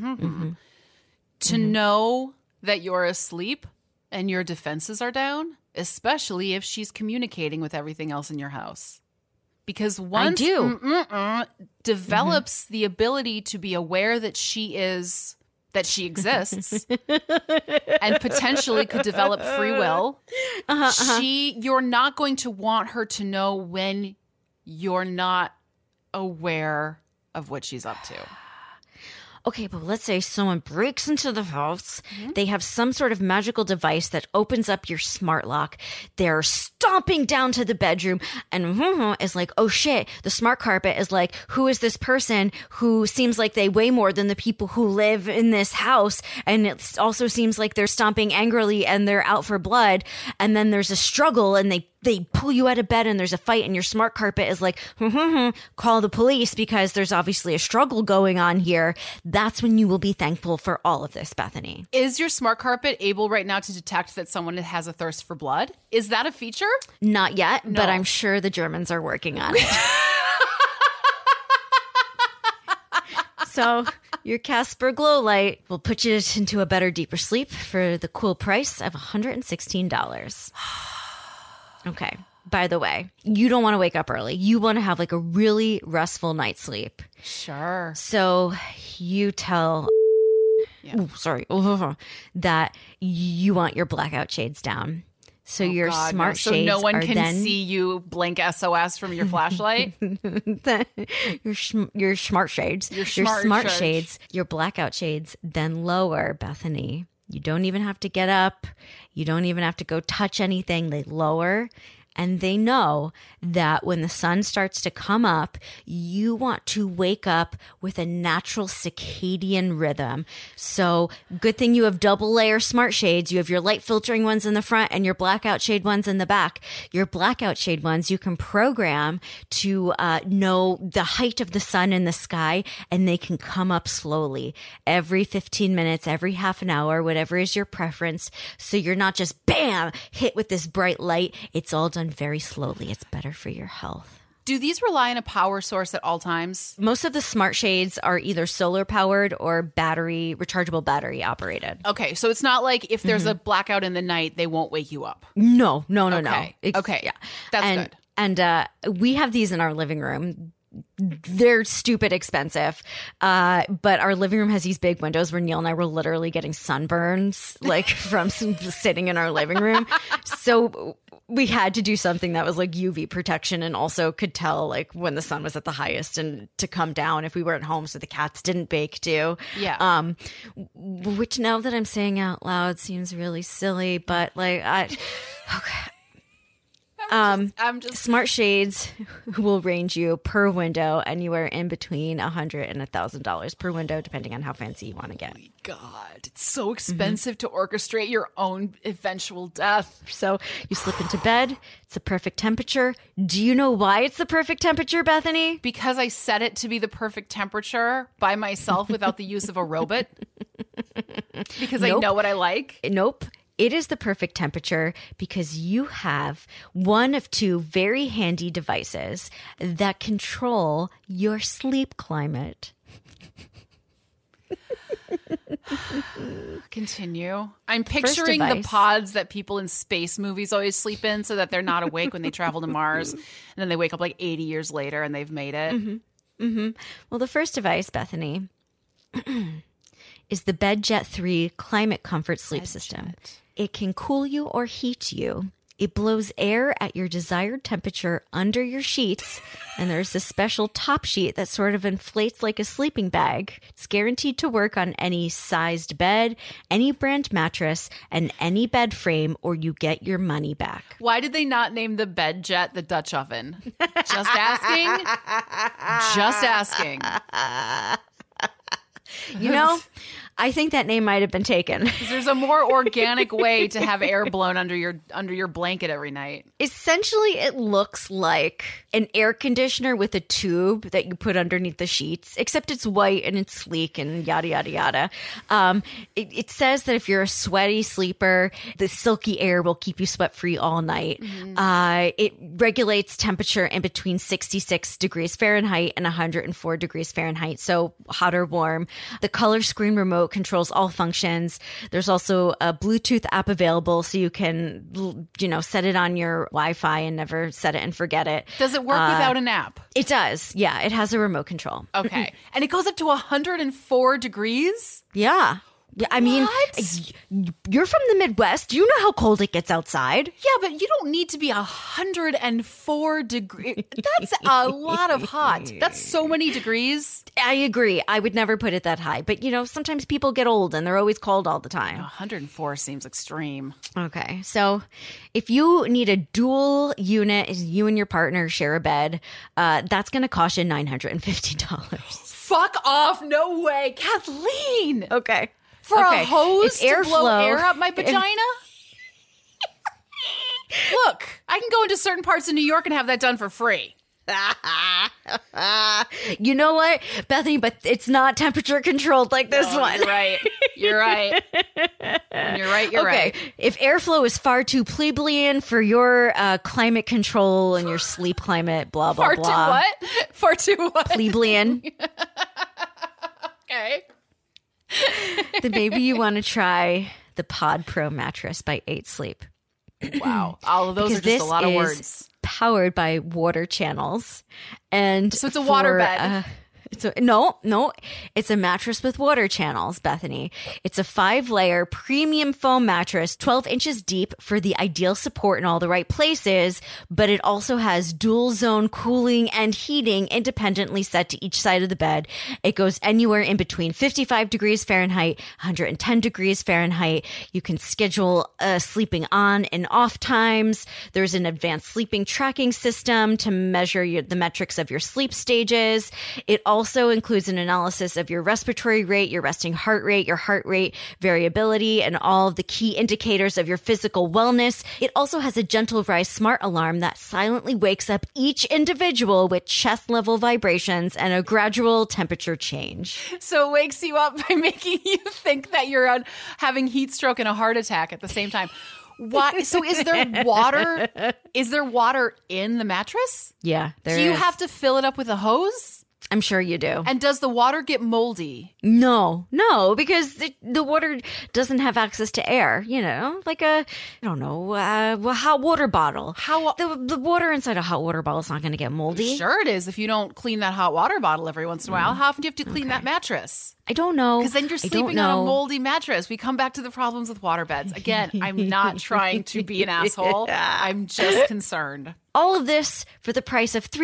to know that you're asleep and your defenses are down? Especially if she's communicating with everything else in your house. Because once develops the ability to be aware that she exists and potentially could develop free will, you're not going to want her to know when you're not aware of what she's up to. Okay, but let's say someone breaks into the house. They have some sort of magical device that opens up your smart lock. They're stomping down to the bedroom and is like, oh shit. The smart carpet is like, who is this person who seems like they weigh more than the people who live in this house? And it also seems like they're stomping angrily and they're out for blood. And then there's a struggle and they pull you out of bed and there's a fight and your smart carpet is like, call the police because there's obviously a struggle going on here. That's when you will be thankful for all of this, Bethany. Is your smart carpet able right now to detect that someone has a thirst for blood? Is that a feature? Not yet, but I'm sure the Germans are working on it. So your Casper Glow Light will put you into a better, deeper sleep for the cool price of $116. Okay. By the way, you don't want to wake up early. You want to have like a really restful night's sleep. Sure. So you tell that you want your blackout shades down. So your smart shades so no one are can then see you blink SOS from your flashlight. your smart shades. Your smart shades, your blackout shades then lower, Bethany. You don't even have to get up. You don't even have to go touch anything. They lower. And they know that when the sun starts to come up, you want to wake up with a natural circadian rhythm. So good thing you have double layer smart shades. You have your light filtering ones in the front and your blackout shade ones in the back. Your blackout shade ones you can program to know the height of the sun in the sky, and they can come up slowly every 15 minutes, every half an hour, whatever is your preference. So you're not just bam, hit with this bright light. It's all done very slowly. It's better for your health. Do these rely on a power source at all times? Most of the smart shades are either solar powered or rechargeable battery operated. Okay, so it's not like if there's a blackout in the night, they won't wake you up. No. Okay, yeah, that's good. And we have these in our living room. They're stupid expensive, but our living room has these big windows where Neil and I were literally getting sunburns like from sitting in our living room. So we had to do something that was like UV protection and also could tell like when the sun was at the highest and to come down if we were at home so the cats didn't bake too. Yeah. Which now that I'm saying out loud seems really silly, but like smart shades will range you per window anywhere in between $100 and $1,000 per window, depending on how fancy you want to get. Oh my God, it's so expensive to orchestrate your own eventual death. So you slip into bed. It's the perfect temperature. Do you know why it's the perfect temperature, Bethany? Because I set it to be the perfect temperature by myself without the use of a robot. Because I know what I like. Nope. It is the perfect temperature because you have one of two very handy devices that control your sleep climate. Continue. I'm picturing the pods that people in space movies always sleep in so that they're not awake when they travel to Mars. And then they wake up like 80 years later and they've made it. Well, the first device, Bethany, is the BedJet 3 Climate Comfort Sleep System. It can cool you or heat you It blows air at your desired temperature under your sheets, and there's this special top sheet that sort of inflates like a sleeping bag. It's guaranteed to work on any sized bed, any brand mattress, and any bed frame, or you get your money back. Why did they not name the bed jet the Dutch oven? Just asking. Just asking. You know, I think that name might have been taken. There's a more organic way to have air blown under your blanket every night. Essentially, it looks like an air conditioner with a tube that you put underneath the sheets, except it's white and it's sleek and yada, yada, yada. It says that if you're a sweaty sleeper, the silky air will keep you sweat-free all night. Mm-hmm. It regulates temperature in between 66 degrees Fahrenheit and 104 degrees Fahrenheit, so hot or warm. The color screen remote controls all functions. There's also a Bluetooth app available, so you can, set it on your Wi-Fi and never set it and forget it. Does it work without an app? It does. Yeah, it has a remote control. Okay. And it goes up to 104 degrees? Yeah. Yeah, I mean, you're from the Midwest. You know how cold it gets outside. Yeah, but you don't need to be 104 degrees. That's a lot of hot. That's so many degrees. I agree. I would never put it that high. But, sometimes people get old and they're always cold all the time. 104 seems extreme. Okay. So if you need a dual unit, you and your partner share a bed, that's going to cost you $950. Fuck off. No way. Kathleen. Okay. For a hose to blow air up my vagina? Look, I can go into certain parts of New York and have that done for free. You know what, Bethany? But it's not temperature controlled like this one. You're right. You're right. You're right. If airflow is far too plebeian for your climate control and your sleep climate, blah, blah, blah. Far too what? Far too what? Plebeian. Okay. Then maybe you want to try the Pod Pro mattress by 8 Sleep. Wow. All of those are just a lot of words. Powered by water channels. And so it's a water bed. No, it's a mattress with water channels, Bethany. It's a 5-layer premium foam mattress, 12 inches deep for the ideal support in all the right places, but it also has dual zone cooling and heating independently set to each side of the bed. It goes anywhere in between 55 degrees Fahrenheit, 110 degrees Fahrenheit. You can schedule sleeping on and off times. There's an advanced sleeping tracking system to measure the metrics of your sleep stages. It also includes an analysis of your respiratory rate, your resting heart rate, your heart rate variability, and all of the key indicators of your physical wellness. It also has a gentle rise smart alarm that silently wakes up each individual with chest level vibrations and a gradual temperature change. So it wakes you up by making you think that you're having heat stroke and a heart attack at the same time. Why? So is there water? Is there water in the mattress? Yeah, there is. Do you have to fill it up with a hose? I'm sure you do. And does the water get moldy? No, because the water doesn't have access to air, like a hot water bottle. The water inside a hot water bottle is not going to get moldy. Sure it is if you don't clean that hot water bottle every once in a while. How often do you have to clean that mattress? I don't know. Because then you're sleeping on a moldy mattress. We come back to the problems with water beds. Again, I'm not trying to be an asshole. I'm just concerned. All of this for the price of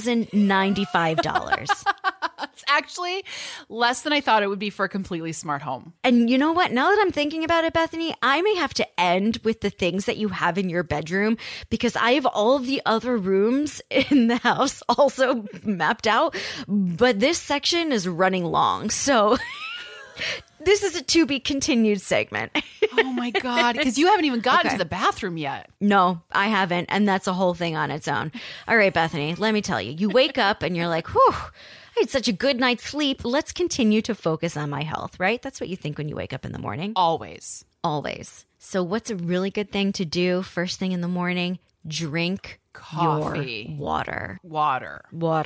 $3,095. It's actually less than I thought it would be for a completely smart home. And you know what? Now that I'm thinking about it, Bethany, I may have to end with the things that you have in your bedroom because I have all of the other rooms in the house also mapped out. But this section is running long. So this is a to be continued segment. Oh my God. Because you haven't even gotten to the bathroom yet. No, I haven't. And that's a whole thing on its own. All right, Bethany, let me tell you. You wake up and you're like, whew, I had such a good night's sleep. Let's continue to focus on my health, right? That's what you think when you wake up in the morning. Always. So what's a really good thing to do first thing in the morning? Drink coffee. Your water. Water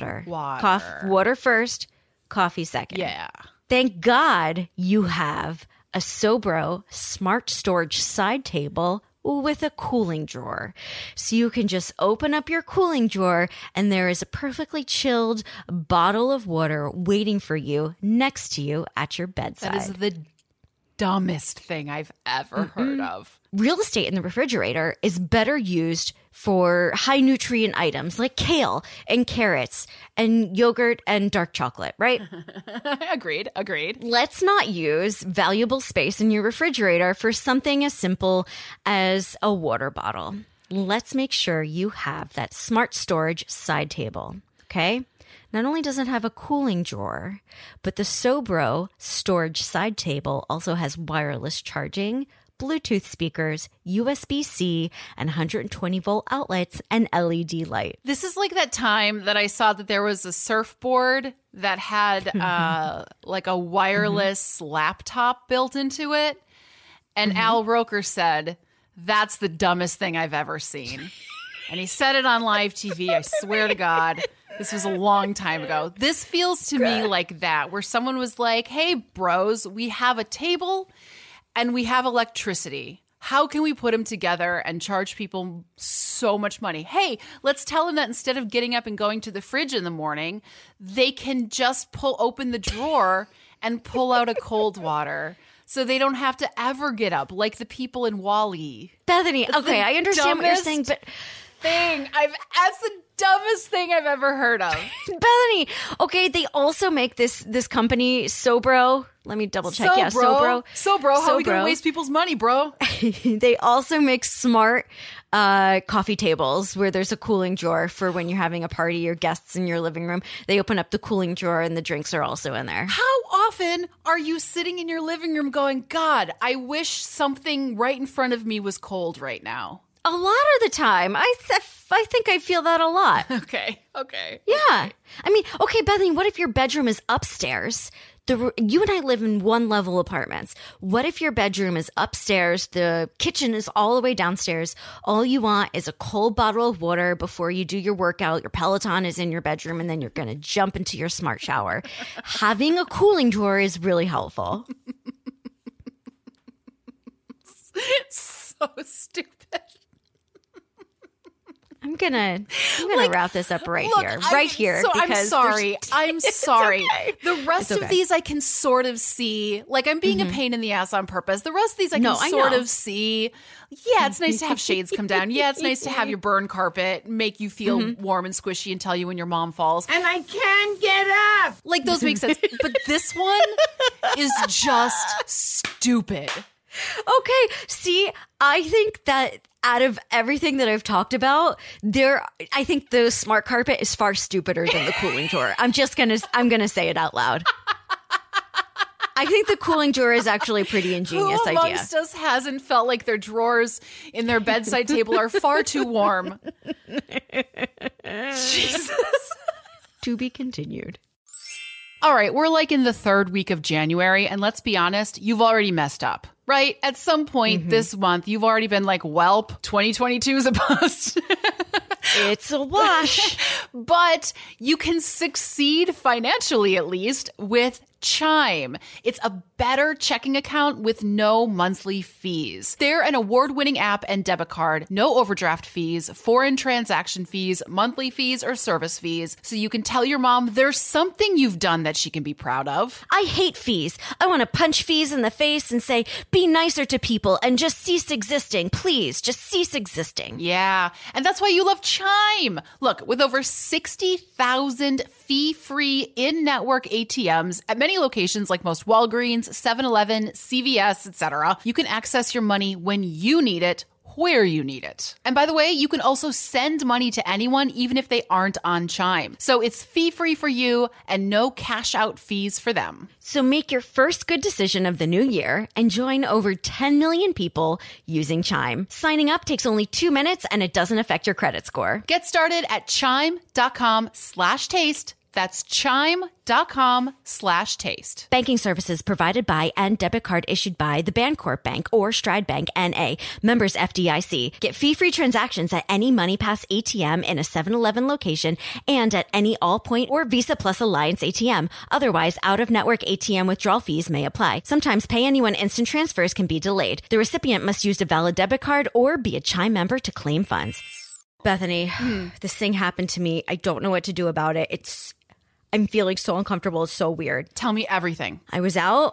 first, coffee second. Yeah. Thank God you have a Sobro smart storage side table with a cooling drawer. So you can just open up your cooling drawer and there is a perfectly chilled bottle of water waiting for you next to you at your bedside. That is the dumbest thing I've ever heard of. Real estate in the refrigerator is better used for high nutrient items like kale and carrots and yogurt and dark chocolate, right? Agreed. Let's not use valuable space in your refrigerator for something as simple as a water bottle. Let's make sure you have that smart storage side table, okay? Not only does it have a cooling drawer, but the Sobro storage side table also has wireless charging, Bluetooth speakers, USB-C, and 120-volt outlets and LED light. This is like that time that I saw that there was a surfboard that had like a wireless laptop built into it. And Al Roker said, "That's the dumbest thing I've ever seen." And he said it on live TV. I swear to God. This was a long time ago. This feels to me like that, where someone was like, "Hey, bros, we have a table and we have electricity. How can we put them together and charge people so much money? Hey, let's tell them that instead of getting up and going to the fridge in the morning, they can just open the drawer and pull out a cold water. So they don't have to ever get up like the people in WALL-E." Bethany, okay, I understand what you're saying, but that's the dumbest thing I've ever heard of. Bethany, okay, they also make this company, Sobro. Let me double check. Yeah, Sobro. How are we going to waste people's money, bro? They also make smart coffee tables where there's a cooling drawer for when you're having a party or guests in your living room. They open up the cooling drawer and the drinks are also in there. How often are you sitting in your living room going, "God, I wish something right in front of me was cold right now"? A lot of the time. I think I feel that a lot. Okay. Yeah. I mean, okay, Bethany, what if your bedroom is upstairs? You and I live in one-level apartments. What if your bedroom is upstairs? The kitchen is all the way downstairs. All you want is a cold bottle of water before you do your workout. Your Peloton is in your bedroom, and then you're going to jump into your smart shower. Having a cooling drawer is really helpful. So stupid. I'm gonna wrap this up right here. So I'm sorry. Okay. The rest of these I can sort of see. Like, I'm being a pain in the ass on purpose. The rest of these I can sort of see. Yeah, it's nice to have shades come down. Yeah, it's nice to have your burn carpet make you feel warm and squishy and tell you when your mom falls. And I can't get up. Like, those make sense. But this one is just stupid. Okay, see, I think that out of everything that I've talked about, I think the smart carpet is far stupider than the cooling drawer. I'm gonna say it out loud. I think the cooling drawer is actually a pretty ingenious idea. Who amongst us hasn't felt like their drawers in their bedside table are far too warm? Jesus. To be continued. All right, we're like in the third week of January, and let's be honest, you've already messed up, right? At some point this month, you've already been like, "Welp, 2022 is a bust." It's a wash. But you can succeed financially, at least, with Chime. It's a better checking account with no monthly fees. They're an award-winning app and debit card, no overdraft fees, foreign transaction fees, monthly fees, or service fees. So you can tell your mom there's something you've done that she can be proud of. I hate fees. I want to punch fees in the face and say, be nicer to people and just cease existing. Please, just cease existing. Yeah, and that's why you love Chime. Look, with over 60,000 fee-free in-network ATMs at many locations like most Walgreens, 7-Eleven, CVS, etc., you can access your money when you need it, where you need it. And by the way, you can also send money to anyone even if they aren't on Chime. So it's fee-free for you and no cash-out fees for them. So make your first good decision of the new year and join over 10 million people using Chime. Signing up takes only 2 minutes and it doesn't affect your credit score. Get started at chime.com/taste. That's chime.com/taste. Banking services provided by and debit card issued by the Bancorp Bank or Stride Bank N.A. Members FDIC. Get fee-free transactions at any MoneyPass ATM in a 7-Eleven location and at any Allpoint or Visa Plus Alliance ATM. Otherwise, out-of-network ATM withdrawal fees may apply. Sometimes pay anyone instant transfers can be delayed. The recipient must use a valid debit card or be a Chime member to claim funds. Bethany, this thing happened to me. I don't know what to do about it. I'm feeling so uncomfortable. It's so weird. Tell me everything. I was out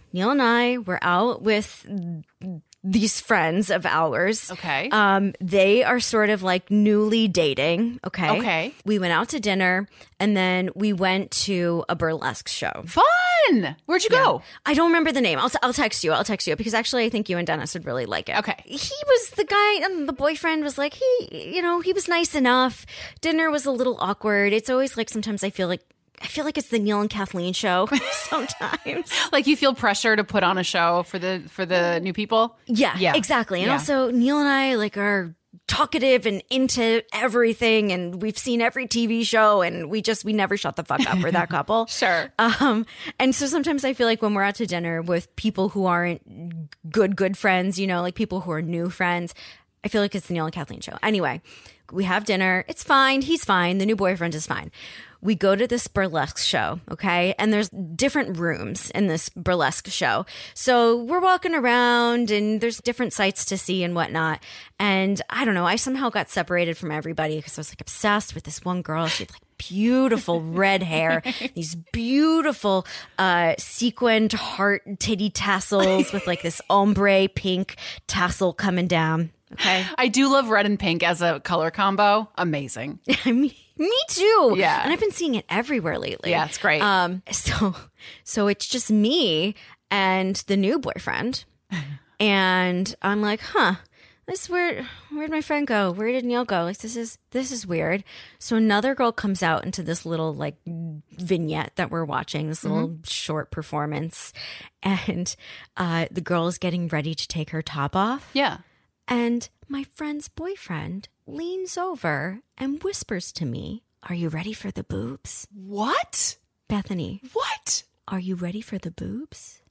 Neil and I were out with these friends of ours. Okay. They are sort of like newly dating. Okay. Okay. We went out to dinner and then we went to a burlesque show. Fun. Where'd you go? I don't remember the name. I'll text you. I'll text you because actually I think you and Dennis would really like it. Okay. He was the guy, the boyfriend was like, he was nice enough. Dinner was a little awkward. It's always like sometimes I feel like it's the Neil and Kathleen show sometimes. Like you feel pressure to put on a show for the new people? Yeah, exactly. And also Neil and I like are talkative and into everything, and we've seen every TV show, and we never shut the fuck up for that couple. Sure. And so sometimes I feel like when we're out to dinner with people who aren't good friends, like people who are new friends, I feel like it's the Neil and Kathleen show. Anyway, we have dinner. It's fine. He's fine. The new boyfriend is fine. We go to this burlesque show, okay? And there's different rooms in this burlesque show. So we're walking around and there's different sights to see and whatnot. And I don't know, I somehow got separated from everybody because I was like obsessed with this one girl. She had like beautiful red hair, these beautiful sequined heart titty tassels with like this ombre pink tassel coming down. Okay. I do love red and pink as a color combo. Amazing. Me too. Yeah. And I've been seeing it everywhere lately. Yeah, it's great. So it's just me and the new boyfriend. And I'm like, this is weird. Where'd my friend go? Where did Neil go? Like, this is weird. So another girl comes out into this little like vignette that we're watching, this little short performance. And the girl is getting ready to take her top off. Yeah. And my friend's boyfriend leans over and whispers to me, "Are you ready for the boobs?" What? Bethany. What? Are you ready for the boobs?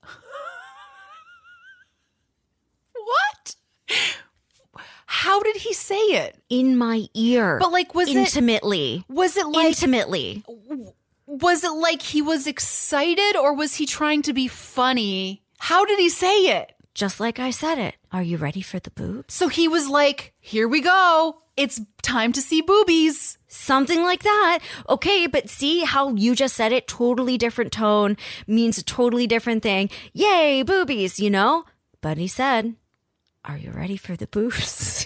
What? How did he say it? In my ear. But like, intimately. Was it like intimately? Was it like he was excited or was he trying to be funny? How did he say it? Just like I said it. Are you ready for the boobs? So he was like, here we go. It's time to see boobies. Something like that. Okay, but see how you just said it? Totally different tone, means a totally different thing. Yay, boobies, But he said, are you ready for the boobs?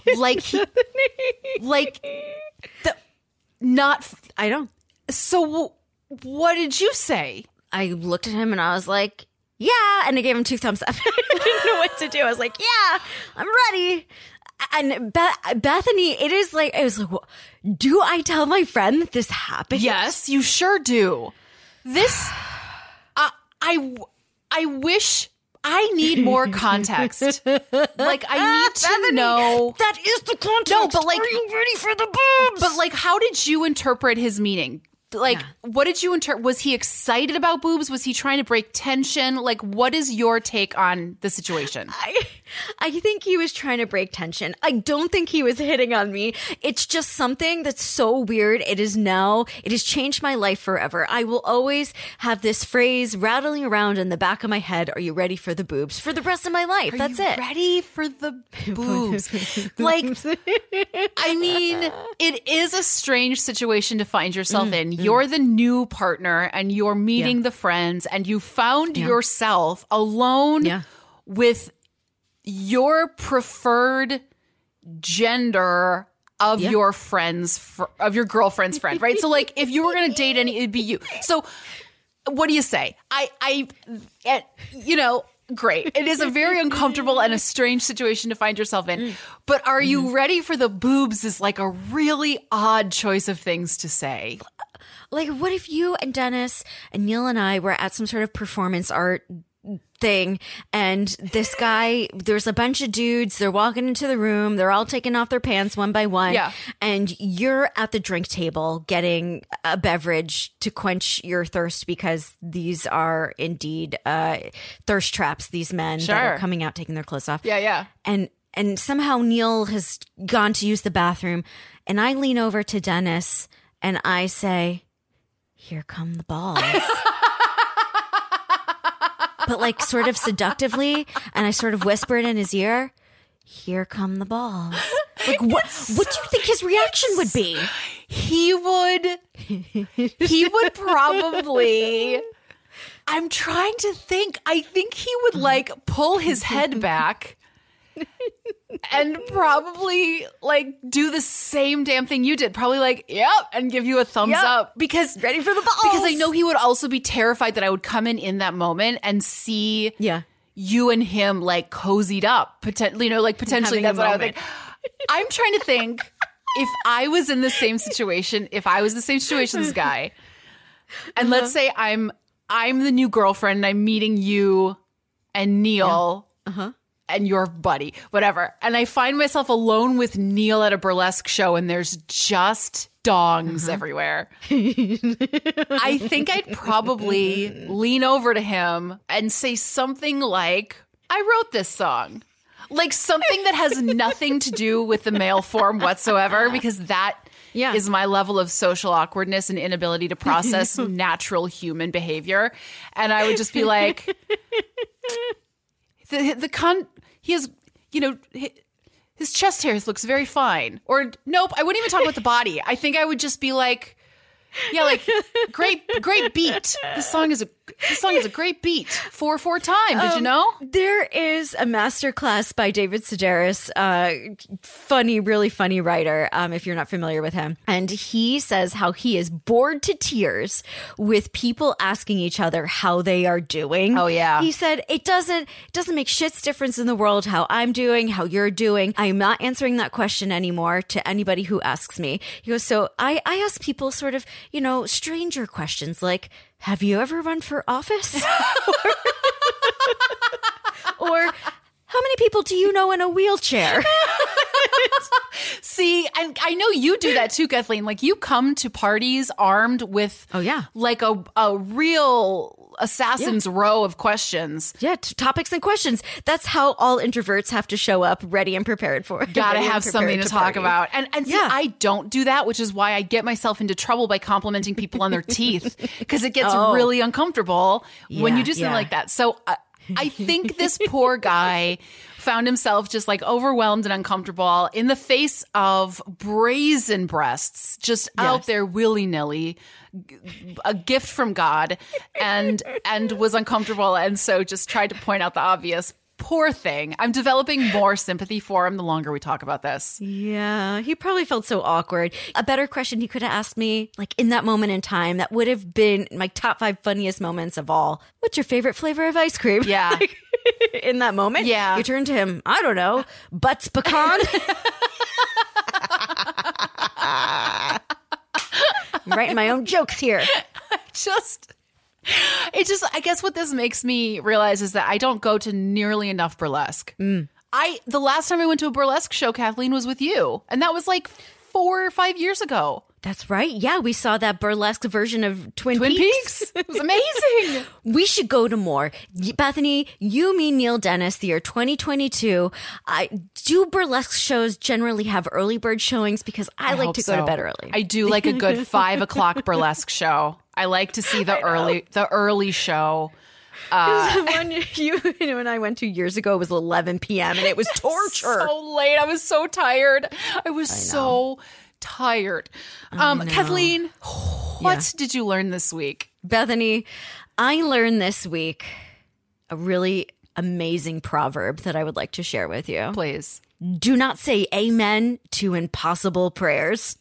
I don't. So what did you say? I looked at him and I was like, yeah. And I gave him 2 thumbs up. I didn't know what to do. I was like, yeah, I'm ready. And Bethany, it was like, do I tell my friend that this happened? Yes, you sure do. This, I wish I need more context. Like, I need to Bethany, know. That is the context. No, but like, are you ready for the boobs? But like, how did you interpret his meaning? Like, what did you interpret? Was he excited about boobs? Was he trying to break tension? Like, what is your take on the situation? I think he was trying to break tension. I don't think he was hitting on me. It's just something that's so weird. It has changed my life forever. I will always have this phrase rattling around in the back of my head. Are you ready for the boobs? For the rest of my life. That's it. Ready for the boobs. Like, I mean, it is a strange situation to find yourself in. You're the new partner and you're meeting the friends and you found yourself alone with your preferred gender of your friend's of your girlfriend's friend, right? So like if you were going to date it'd be you. So what do you say? Great. It is a very uncomfortable and a strange situation to find yourself in. But are you ready for the boobs is like a really odd choice of things to say. Like, what if you and Dennis and Neil and I were at some sort of performance art thing and this guy, there's a bunch of dudes, they're walking into the room, they're all taking off their pants one by one. Yeah. And you're at the drink table getting a beverage to quench your thirst because these are indeed thirst traps, these men that are coming out taking their clothes off. Yeah. And somehow Neil has gone to use the bathroom and I lean over to Dennis and I say, here come the balls. But like sort of seductively, and I sort of whispered in his ear, here come the balls. Like what do you think his reaction would be? He would probably I'm trying to think. I think he would like pull his head back and probably like do the same damn thing you did. Probably like, yep, and give you a thumbs up because ready for the balls. Because I know he would also be terrified that I would come in that moment and see you and him like cozied up. Potentially, Having that's a what I would moment. think. I'm trying to think if I was in the same situation, this guy, and let's say I'm the new girlfriend and I'm meeting you and Neil and your buddy, whatever. And I find myself alone with Neil at a burlesque show and there's just dongs everywhere. I think I'd probably lean over to him and say something like, I wrote this song. Like something that has nothing to do with the male form whatsoever, because that is my level of social awkwardness and inability to process natural human behavior. And I would just be like, he has, his chest hairs looks very fine. Or nope, I wouldn't even talk about the body. I think I would just be like, great beat. This song is a great beat. 4/4 time. Did you know? There is a masterclass by David Sedaris, really funny writer, if you're not familiar with him. And he says how he is bored to tears with people asking each other how they are doing. Oh, yeah. He said, it doesn't make shit's difference in the world how I'm doing, how you're doing. I'm not answering that question anymore to anybody who asks me. He goes, so I ask people sort of, stranger questions like, have you ever run for office? Or how many people do you know in a wheelchair? See, and I know you do that too, Kathleen. Like you come to parties armed with like a real assassin's row of questions. Yeah, topics and questions. That's how all introverts have to show up ready and prepared for. Gotta have something to talk about. And see, I don't do that, which is why I get myself into trouble by complimenting people on their teeth, because it gets really uncomfortable when you do something like that. So I think this poor guy found himself just like overwhelmed and uncomfortable in the face of brazen breasts just out there willy-nilly, a gift from God, and was uncomfortable, and so just tried to point out the obvious. Poor thing. I'm developing more sympathy for him the longer we talk about this. Yeah, he probably felt so awkward. A better question he could have asked me, like in that moment in time, that would have been my top 5 funniest moments of all. What's your favorite flavor of ice cream? Yeah. In that moment, you turn to him, I don't know, Butts Pecan? I'm writing my own jokes here. I guess what this makes me realize is that I don't go to nearly enough burlesque. The last time I went to a burlesque show, Kathleen, was with you. And that was like 4 or 5 years ago. That's right. Yeah, we saw that burlesque version of Twin Peaks. It was amazing. We should go to more. Bethany, you, me, Neil Dennis, the year 2022. Do burlesque shows generally have early bird showings? Because I like to go to bed early. I do like a good 5 o'clock burlesque show. I like to see the early show. One you and I went to years ago, it was 11 p.m. and it was torture. So late. I was so tired. I was so tired. Kathleen, what did you learn this week? Bethany, I learned this week a really amazing proverb that I would like to share with you. Please. Do not say amen to impossible prayers.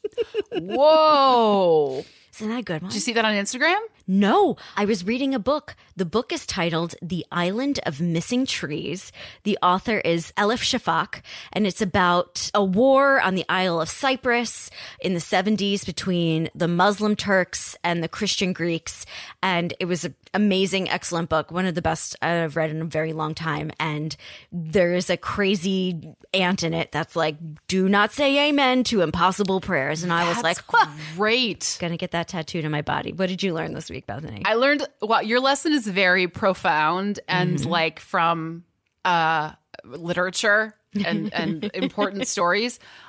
Whoa. Isn't that a good one? Did you see that on Instagram? No, I was reading a book. The book is titled The Island of Missing Trees. The author is Elif Shafak, and it's about a war on the Isle of Cyprus in the 70s between the Muslim Turks and the Christian Greeks. And it was an amazing, excellent book, one of the best I've read in a very long time. And there is a crazy ant in it that's like, do not say amen to impossible prayers. And I was like, great. Gonna get that tattooed on my body. What did you learn this week, Bethany? I learned, your lesson is very profound and like from literature and important stories.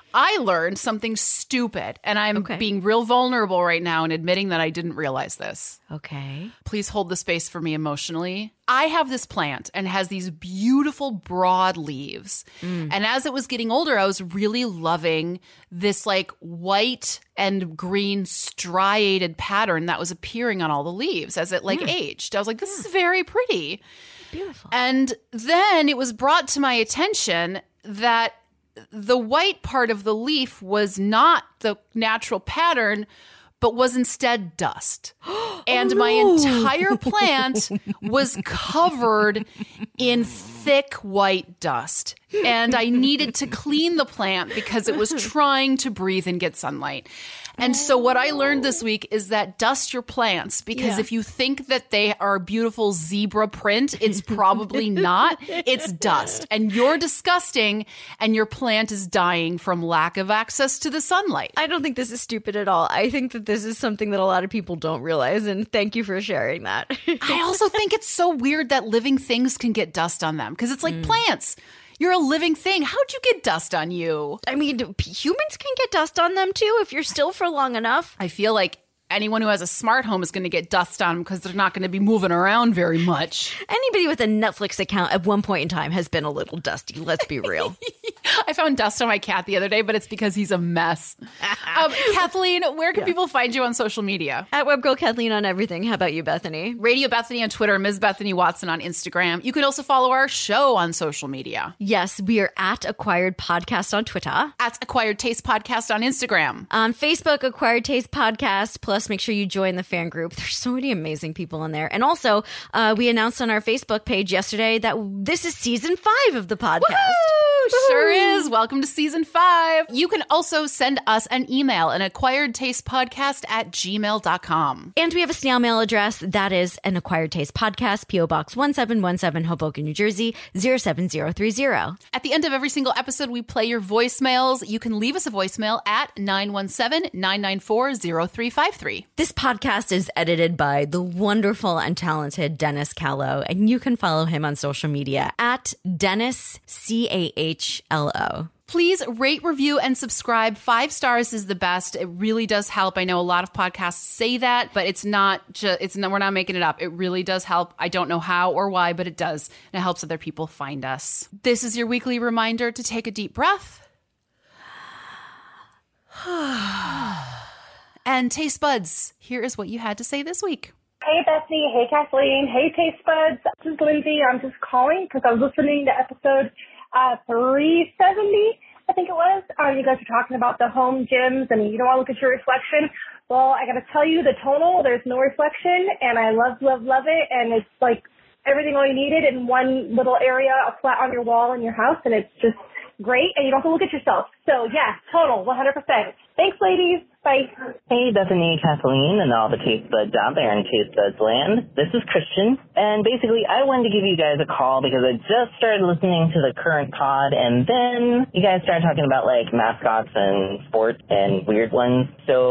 I learned something stupid, and I'm being real vulnerable right now and admitting that I didn't realize this. Okay. Please hold the space for me emotionally. I have this plant and it has these beautiful broad leaves. And as it was getting older, I was really loving this like white and green striated pattern that was appearing on all the leaves as it like aged. I was like, this is very pretty. Beautiful. And then it was brought to my attention that the white part of the leaf was not the natural pattern, but was instead dust. And my entire plant was covered in thick white dust. And I needed to clean the plant because it was trying to breathe and get sunlight. And so what I learned this week is that dust your plants, because if you think that they are beautiful zebra print, it's probably not. It's dust. And you're disgusting, and your plant is dying from lack of access to the sunlight. I don't think this is stupid at all. I think that this is something that a lot of people don't realize, and thank you for sharing that. I also think it's so weird that living things can get dust on them, because it's like plants. You're a living thing. How'd you get dust on you? I mean, humans can get dust on them too if you're still for long enough. I feel like anyone who has a smart home is going to get dust on them because they're not going to be moving around very much. Anybody with a Netflix account at one point in time has been a little dusty. Let's be real. I found dust on my cat the other day, but it's because he's a mess. Kathleen, where can people find you on social media? At Webgirl Kathleen on everything. How about you, Bethany? Radio Bethany on Twitter, Ms. Bethany Watson on Instagram. You can also follow our show on social media. Yes, we are at Acquired Podcast on Twitter. At Acquired Taste Podcast on Instagram. On Facebook, Acquired Taste Podcast. Plus, make sure you join the fan group. There's so many amazing people in there. And also, we announced on our Facebook page yesterday that this is season 5 of the podcast. Woo-hoo! Sure is. Welcome to season 5. You can also send us an email, an acquiredtastepodcast@gmail.com. And we have a snail mail address. That is an Acquired Taste Podcast, P.O. Box 1717, Hoboken, New Jersey, 07030. At the end of every single episode, we play your voicemails. You can leave us a voicemail at 917-994-0353. This podcast is edited by the wonderful and talented Dennis Callow, and you can follow him on social media at Dennis CAHLO. Please rate, review, and subscribe. 5 stars is the best. It really does help. I know a lot of podcasts say that, but it's not just, we're not making it up. It really does help. I don't know how or why, but it does. And it helps other people find us. This is your weekly reminder to take a deep breath. And taste buds, here is what you had to say this week. Hey, Bethany. Hey, Kathleen. Hey, Taste Buds. This is Lindsay. I'm just calling because I was listening to episode 370, I think it was. You guys were talking about the home gyms and you don't want to look at your reflection. Well, I got to tell you, the tonal, there's no reflection, and I love it. And it's like everything all you needed in one little area, a flat on your wall in your house, and it's just great. And you don't have to look at yourself. So, yeah, tonal, 100%. Thanks, ladies. Bye. Hey, Bethany, Kathleen, and all the Taste Buds out there in Taste Buds land. This is Christian, and basically I wanted to give you guys a call because I just started listening to the current pod, and then you guys started talking about, like, mascots and sports and weird ones.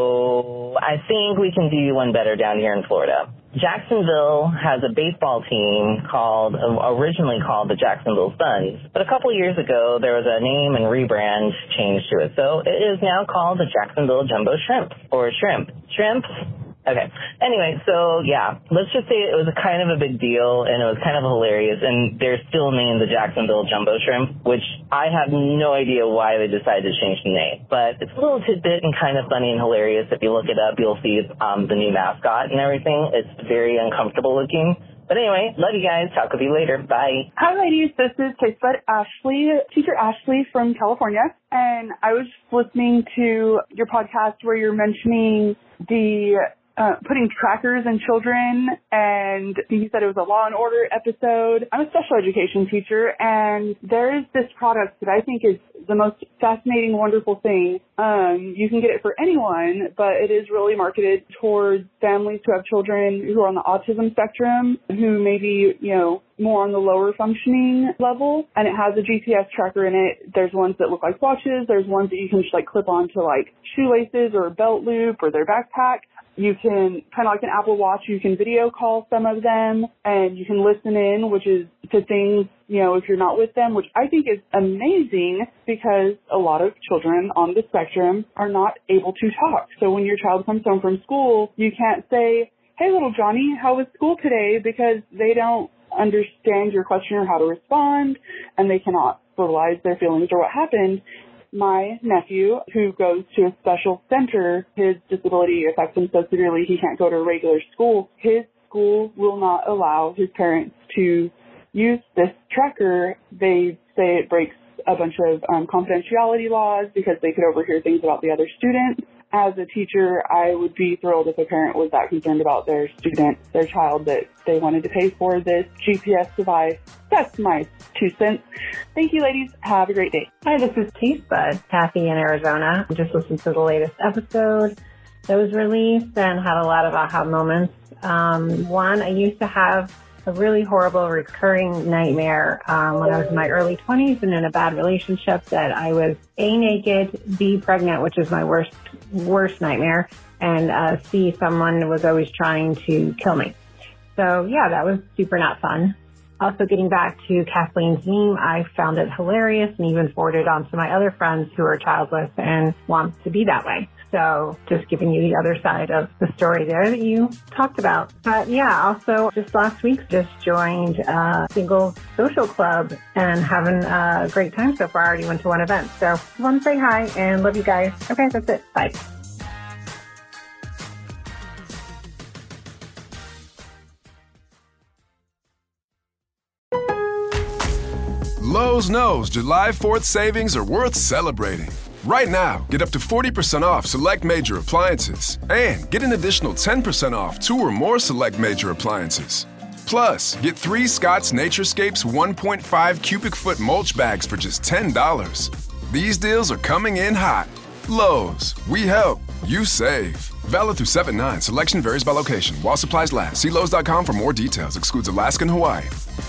So I think we can do one better down here in Florida. Jacksonville has a baseball team originally called the Jacksonville Suns, but a couple years ago there was a name and rebrand change to it, so it is now called the Jacksonville Jumbo Shrimp, or Shrimp. Okay. Anyway, so yeah, let's just say it was kind of a big deal and it was kind of hilarious, and they're still named the Jacksonville Jumbo Shrimp, which I have no idea why they decided to change the name. But it's a little tidbit and kind of funny and hilarious. If you look it up, you'll see the new mascot and everything. It's very uncomfortable looking. But anyway, love you guys. Talk with you later. Bye. Hi, ladies. This is Taste Bud Ashley, teacher Ashley from California. And I was listening to your podcast where you're mentioning the putting trackers in children, and you said it was a Law and Order episode. I'm a special education teacher, and there is this product that I think is the most fascinating, wonderful thing. You can get it for anyone, but it is really marketed towards families who have children who are on the autism spectrum, who may be, more on the lower functioning level, and it has a GPS tracker in it. There's ones that look like watches. There's ones that you can just clip onto shoelaces or a belt loop or their backpack. You can, kind of like an Apple Watch, you can video call some of them and you can listen in, which is to things, if you're not with them, which I think is amazing because a lot of children on the spectrum are not able to talk. So when your child comes home from school, you can't say, hey, little Johnny, how was school today? Because they don't understand your question or how to respond, and they cannot verbalize their feelings or what happened. My nephew, who goes to a special center, his disability affects him so severely he can't go to a regular school. His school will not allow his parents to use this tracker. They say it breaks a bunch of confidentiality laws because they could overhear things about the other students. As a teacher, I would be thrilled if a parent was that concerned about their student, their child, that they wanted to pay for this GPS device. That's my 2 cents. Thank you, ladies. Have a great day. Hi, this is Taste Bud, Kathy in Arizona. Just listened to the latest episode that was released and had a lot of aha moments. One, I used to have a really horrible recurring nightmare when I was in my early 20s and in a bad relationship that I was A, naked, B, pregnant, which is my worst nightmare, and C, someone was always trying to kill me. So yeah, that was super not fun. Also, getting back to Kathleen's meme, I found it hilarious and even forwarded it on to my other friends who are childless and want to be that way. So just giving you the other side of the story there that you talked about. But yeah, also just last week, just joined a single social club and having a great time so far. I already went to one event. So I want to say hi and love you guys. Okay, that's it. Bye. Lowe's knows July 4th savings are worth celebrating. Right now, get up to 40% off select major appliances and get an additional 10% off 2 or more select major appliances. Plus, get 3 Scott's Naturescapes 1.5 cubic foot mulch bags for just $10. These deals are coming in hot. Lowe's, we help, you save. Valid through 7/9. Selection varies by location. While supplies last. See Lowe's.com for more details. Excludes Alaska and Hawaii.